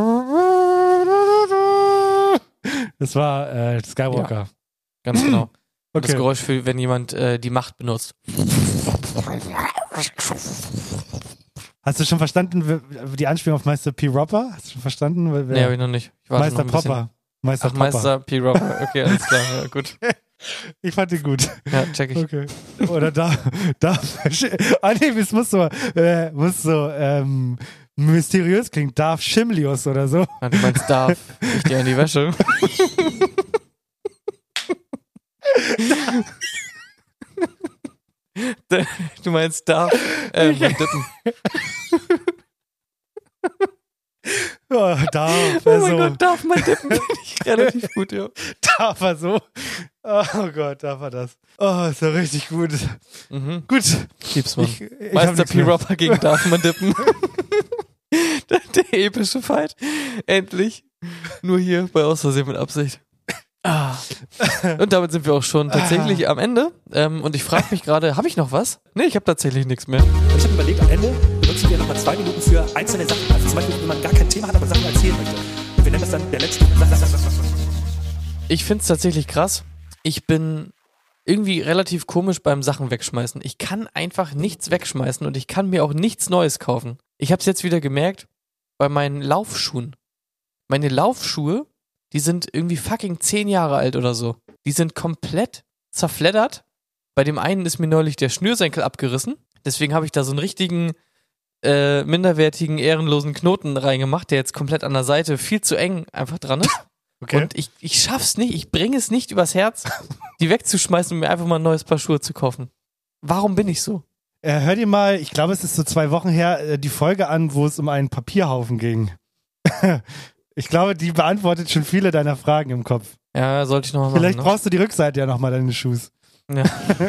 Das war äh, Skywalker. Ja. Ganz genau. Und Okay. das Geräusch für, wenn jemand äh, die Macht benutzt. Hast du schon verstanden, w- die Anspielung auf Meister P. Roper? Hast du schon verstanden? Wer- Nee, hab ich noch nicht. Ich warte Meister noch ein bisschen. Popper. Meister Ach, Popper. Meister P. Roper. Okay, alles klar. Ja, gut. Ich fand den gut. Ja, check ich. Okay. Oder da, da, ah nee, es muss so, äh, muss so, ähm, mysteriös klingen. Darth Schimlius oder so. Ja, du meinst, darf ich dir in die Wäsche? Du meinst, darf ähm, dippen. Oh, darf Oh er mein so. Gott, darf man dippen? Finde ich relativ gut, ja. Darf er so. Oh Gott, darf er das. Oh, ist ja richtig gut. Mhm. Gut. Lieb's man. Ich, ich hab Meister nichts P. mehr. Roper gegen darf man dippen. der, der epische Fight. Endlich. Nur hier bei Aus Versehen mit Absicht. Ah. Und damit sind wir auch schon tatsächlich am Ende. Ähm, und ich frage mich gerade, habe ich noch was? Nee, ich habe tatsächlich nichts mehr. Und ich habe überlegt, am Ende benutzen wir nochmal zwei Minuten für einzelne Sachen. Also zum Beispiel, wenn man gar kein Thema hat, aber Sachen erzählen möchte. Und wir nennen das dann der letzte. Ich finde es tatsächlich krass. Ich bin irgendwie relativ komisch beim Sachen wegschmeißen. Ich kann einfach nichts wegschmeißen und ich kann mir auch nichts Neues kaufen. Ich habe es jetzt wieder gemerkt bei meinen Laufschuhen. Meine Laufschuhe, die sind irgendwie fucking zehn Jahre alt oder so. Die sind komplett zerfleddert. Bei dem einen ist mir neulich der Schnürsenkel abgerissen. Deswegen habe ich da so einen richtigen, äh, minderwertigen, ehrenlosen Knoten reingemacht, der jetzt komplett an der Seite viel zu eng einfach dran ist. Okay. Und ich, ich schaff's nicht, ich bringe es nicht übers Herz, die wegzuschmeißen und mir einfach mal ein neues Paar Schuhe zu kaufen. Warum bin ich so? Äh, hör dir mal, ich glaube, es ist so zwei Wochen her, äh, die Folge an, wo es um einen Papierhaufen ging. Ich glaube, die beantwortet schon viele deiner Fragen im Kopf. Ja, sollte ich nochmal machen. Vielleicht ne? brauchst du die Rückseite ja nochmal deines Schuhs. Ja.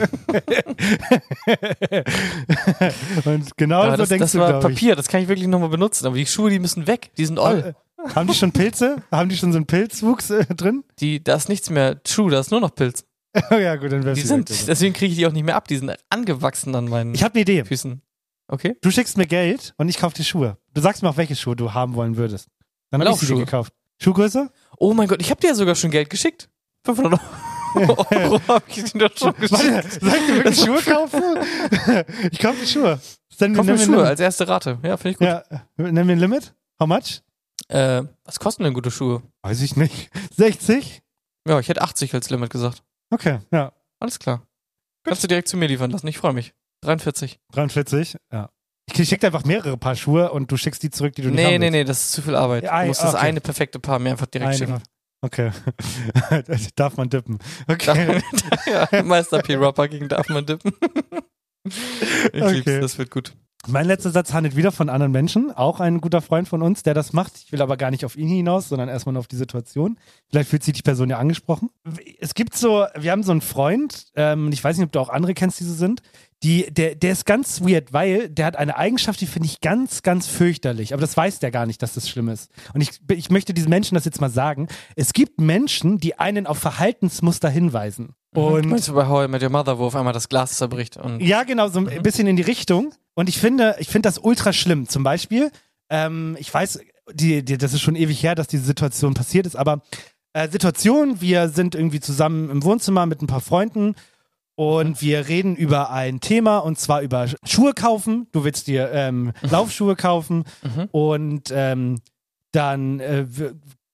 Und genau Ja, so das, denkst das du, war glaube ich. Papier, das kann ich wirklich nochmal benutzen. Aber die Schuhe, die müssen weg. Die sind oll. Äh, Haben die schon Pilze? Haben die schon so einen Pilzwuchs äh, drin? Die, da ist nichts mehr True, da ist nur noch Pilz. Ja gut, dann wär's Die wieder sind, weg. deswegen kriege ich die auch nicht mehr ab. Die sind angewachsen an meinen Ich habe eine Idee. Füßen. Okay? Du schickst mir Geld und ich kaufe dir Schuhe. Du sagst mir auch, welche Schuhe du haben wollen würdest. Dann habe ich sie dir Laufschuhe. gekauft. Schuhgröße? Oh mein Gott, ich habe dir ja sogar schon Geld geschickt. fünfhundert Euro habe ich dir doch schon geschickt. Warte, soll ich dir wirklich Schuhe kaufen? Ich kaufe die Schuhe. Dann Kauf nimm mir ein Schuhe Limit. als erste Rate. Ja, finde ich gut. Ja, nimm mir ein Limit. How much? Äh, was kosten denn gute Schuhe? Weiß ich nicht. sechzig? Ja, ich hätte achtzig als Limit gesagt. Okay, ja. Alles klar. Kannst du direkt zu mir liefern lassen, ich freue mich. dreiundvierzig. dreiundvierzig? Ja. Ich schicke dir einfach mehrere Paar Schuhe und du schickst die zurück, die du nicht Nee, haben nee, willst. nee, das ist zu viel Arbeit. Ja, Du musst das okay. eine perfekte Paar mir einfach direkt Eine schicken. Paar. Okay. Darf man dippen. Okay. Ja, Meister P. Roper gegen darf man dippen. Ich Okay. lieb's, das wird gut. Mein letzter Satz handelt wieder von anderen Menschen. Auch ein guter Freund von uns, der das macht. Ich will aber gar nicht auf ihn hinaus, sondern erstmal nur auf die Situation. Vielleicht fühlt sich die Person ja angesprochen. Es gibt so, wir haben so einen Freund, ähm, ich weiß nicht, ob du auch andere kennst, die so sind. Die, der, der ist ganz weird, weil der hat eine Eigenschaft, die finde ich ganz, ganz fürchterlich. Aber das weiß der gar nicht, dass das schlimm ist. Und ich, ich möchte diesen Menschen das jetzt mal sagen. Es gibt Menschen, die einen auf Verhaltensmuster hinweisen. Und Meinst du bei How I Met Your Mother, wo auf einmal das Glas zerbricht? Und ja, genau, so ein bisschen in die Richtung. Und ich finde, ich finde das ultra schlimm. Zum Beispiel, ähm, ich weiß, die, die, das ist schon ewig her, dass diese Situation passiert ist, aber äh, Situation, wir sind irgendwie zusammen im Wohnzimmer mit ein paar Freunden und wir reden über ein Thema und zwar über Schuhe kaufen. Du willst dir ähm, Laufschuhe kaufen Mhm. und ähm, dann äh, w-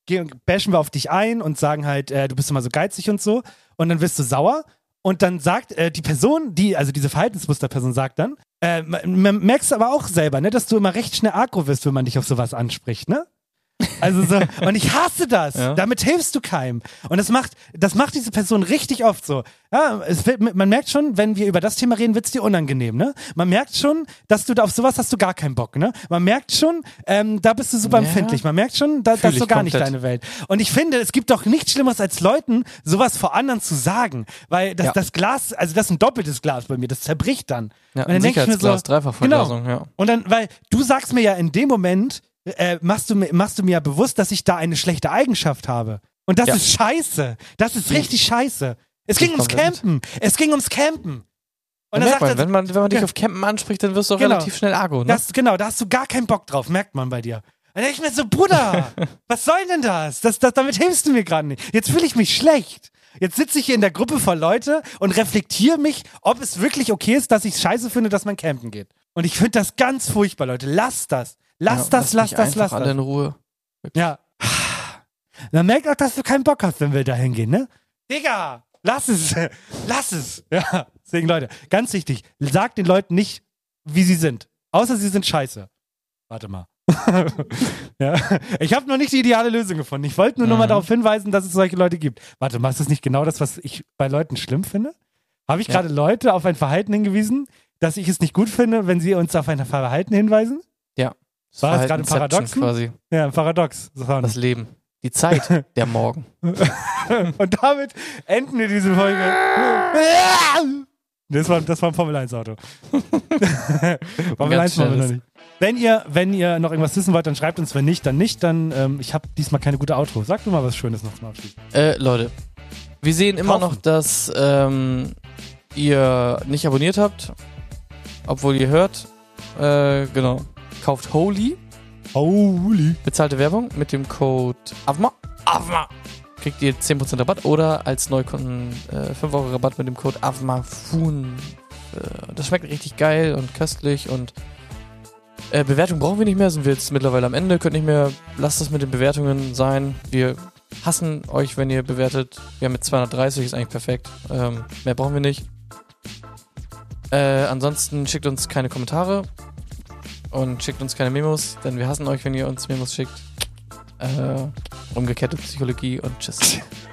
gehen, bashen wir auf dich ein und sagen halt, äh, du bist immer so geizig und so. Und dann wirst du sauer. Und dann sagt äh, die Person, die, also diese Verhaltensmusterperson sagt dann, äh, man merkst aber auch selber, ne, dass du immer recht schnell aggro wirst, wenn man dich auf sowas anspricht, ne? Also so, und ich hasse das. Ja. Damit hilfst du keinem. Und das macht, das macht diese Person richtig oft so. Ja, es wird, man merkt schon, wenn wir über das Thema reden, wird's dir unangenehm, ne? Man merkt schon, dass du da auf sowas hast du gar keinen Bock, ne? Man merkt schon, ähm, da bist du super ja. empfindlich. Man merkt schon, da, das ist so gar komplett. Nicht deine Welt. Und ich finde, es gibt doch nichts Schlimmeres als Leuten, sowas vor anderen zu sagen. Weil das, ja. das Glas, also das ist ein doppeltes Glas bei mir, das zerbricht dann. Ja, und dann ein denk ich mir so, Dreifachverglasung, genau. ja. Und dann, weil du sagst mir ja in dem Moment, Äh, machst du mir machst du mir ja bewusst, dass ich da eine schlechte Eigenschaft habe. Und das ja. ist scheiße. Das ist richtig scheiße. Es ging ums Campen. Es ging ums Campen. Und dann sagt man, er, wenn man, wenn man dich ja. auf Campen anspricht, dann wirst du auch genau. relativ schnell argo, ne? Das, genau, da hast du gar keinen Bock drauf, merkt man bei dir. Dann denke ich mir so, Bruder, was soll denn das? das, das damit hilfst du mir gerade nicht. Jetzt fühle ich mich schlecht. Jetzt sitze ich hier in der Gruppe voll Leute und reflektiere mich, ob es wirklich okay ist, dass ich es scheiße finde, dass man campen geht. Und ich finde das ganz furchtbar, Leute. Lasst das. Lass ja, das, lass das, lass das. Alle in Ruhe. Wirklich. Ja. Man merkt auch, dass du keinen Bock hast, wenn wir da hingehen, ne? Digga, lass es. Lass es. Ja. Deswegen, Leute, ganz wichtig. Sagt den Leuten nicht, wie sie sind. Außer sie sind scheiße. Warte mal. ja. Ich habe noch nicht die ideale Lösung gefunden. Ich wollte nur mhm. noch mal darauf hinweisen, dass es solche Leute gibt. Warte mal, ist das nicht genau das, was ich bei Leuten schlimm finde? Habe ich ja. gerade Leute auf ein Verhalten hingewiesen, dass ich es nicht gut finde, wenn sie uns auf ein Verhalten hinweisen? Ja. Das war das gerade ein Paradox? Quasi. Ja, ein Paradox. Das, das Leben. Die Zeit, der Morgen. Und damit enden wir diese Folge. Das war, das war ein Formel eins Auto. Formel eins machen wir noch nicht. Wenn ihr, wenn ihr noch irgendwas wissen wollt, dann schreibt uns. Wenn nicht, dann nicht. Dann, ähm, ich habe diesmal keine gute Outro. Sag du mal was Schönes noch zum Abschluss. Äh, Leute, wir sehen immer Kaufen. noch, dass ähm, ihr nicht abonniert habt, obwohl ihr hört. Äh, genau. Kauft Holy. Holy. Bezahlte Werbung mit dem Code A V M A. A V M A. Kriegt ihr zehn Prozent Rabatt oder als Neukunden äh, fünf Euro Rabatt mit dem Code A V M A Fun. Äh, das schmeckt richtig geil und köstlich und äh, Bewertung brauchen wir nicht mehr, sind wir jetzt mittlerweile am Ende, könnt nicht mehr, lasst das mit den Bewertungen sein. Wir hassen euch, wenn ihr bewertet. Wir haben mit zweihundertdreißig, ist eigentlich perfekt. Ähm, mehr brauchen wir nicht. Äh, ansonsten schickt uns keine Kommentare. Und schickt uns keine Memos, denn wir hassen euch, wenn ihr uns Memos schickt. Äh, umgekehrte Psychologie und tschüss.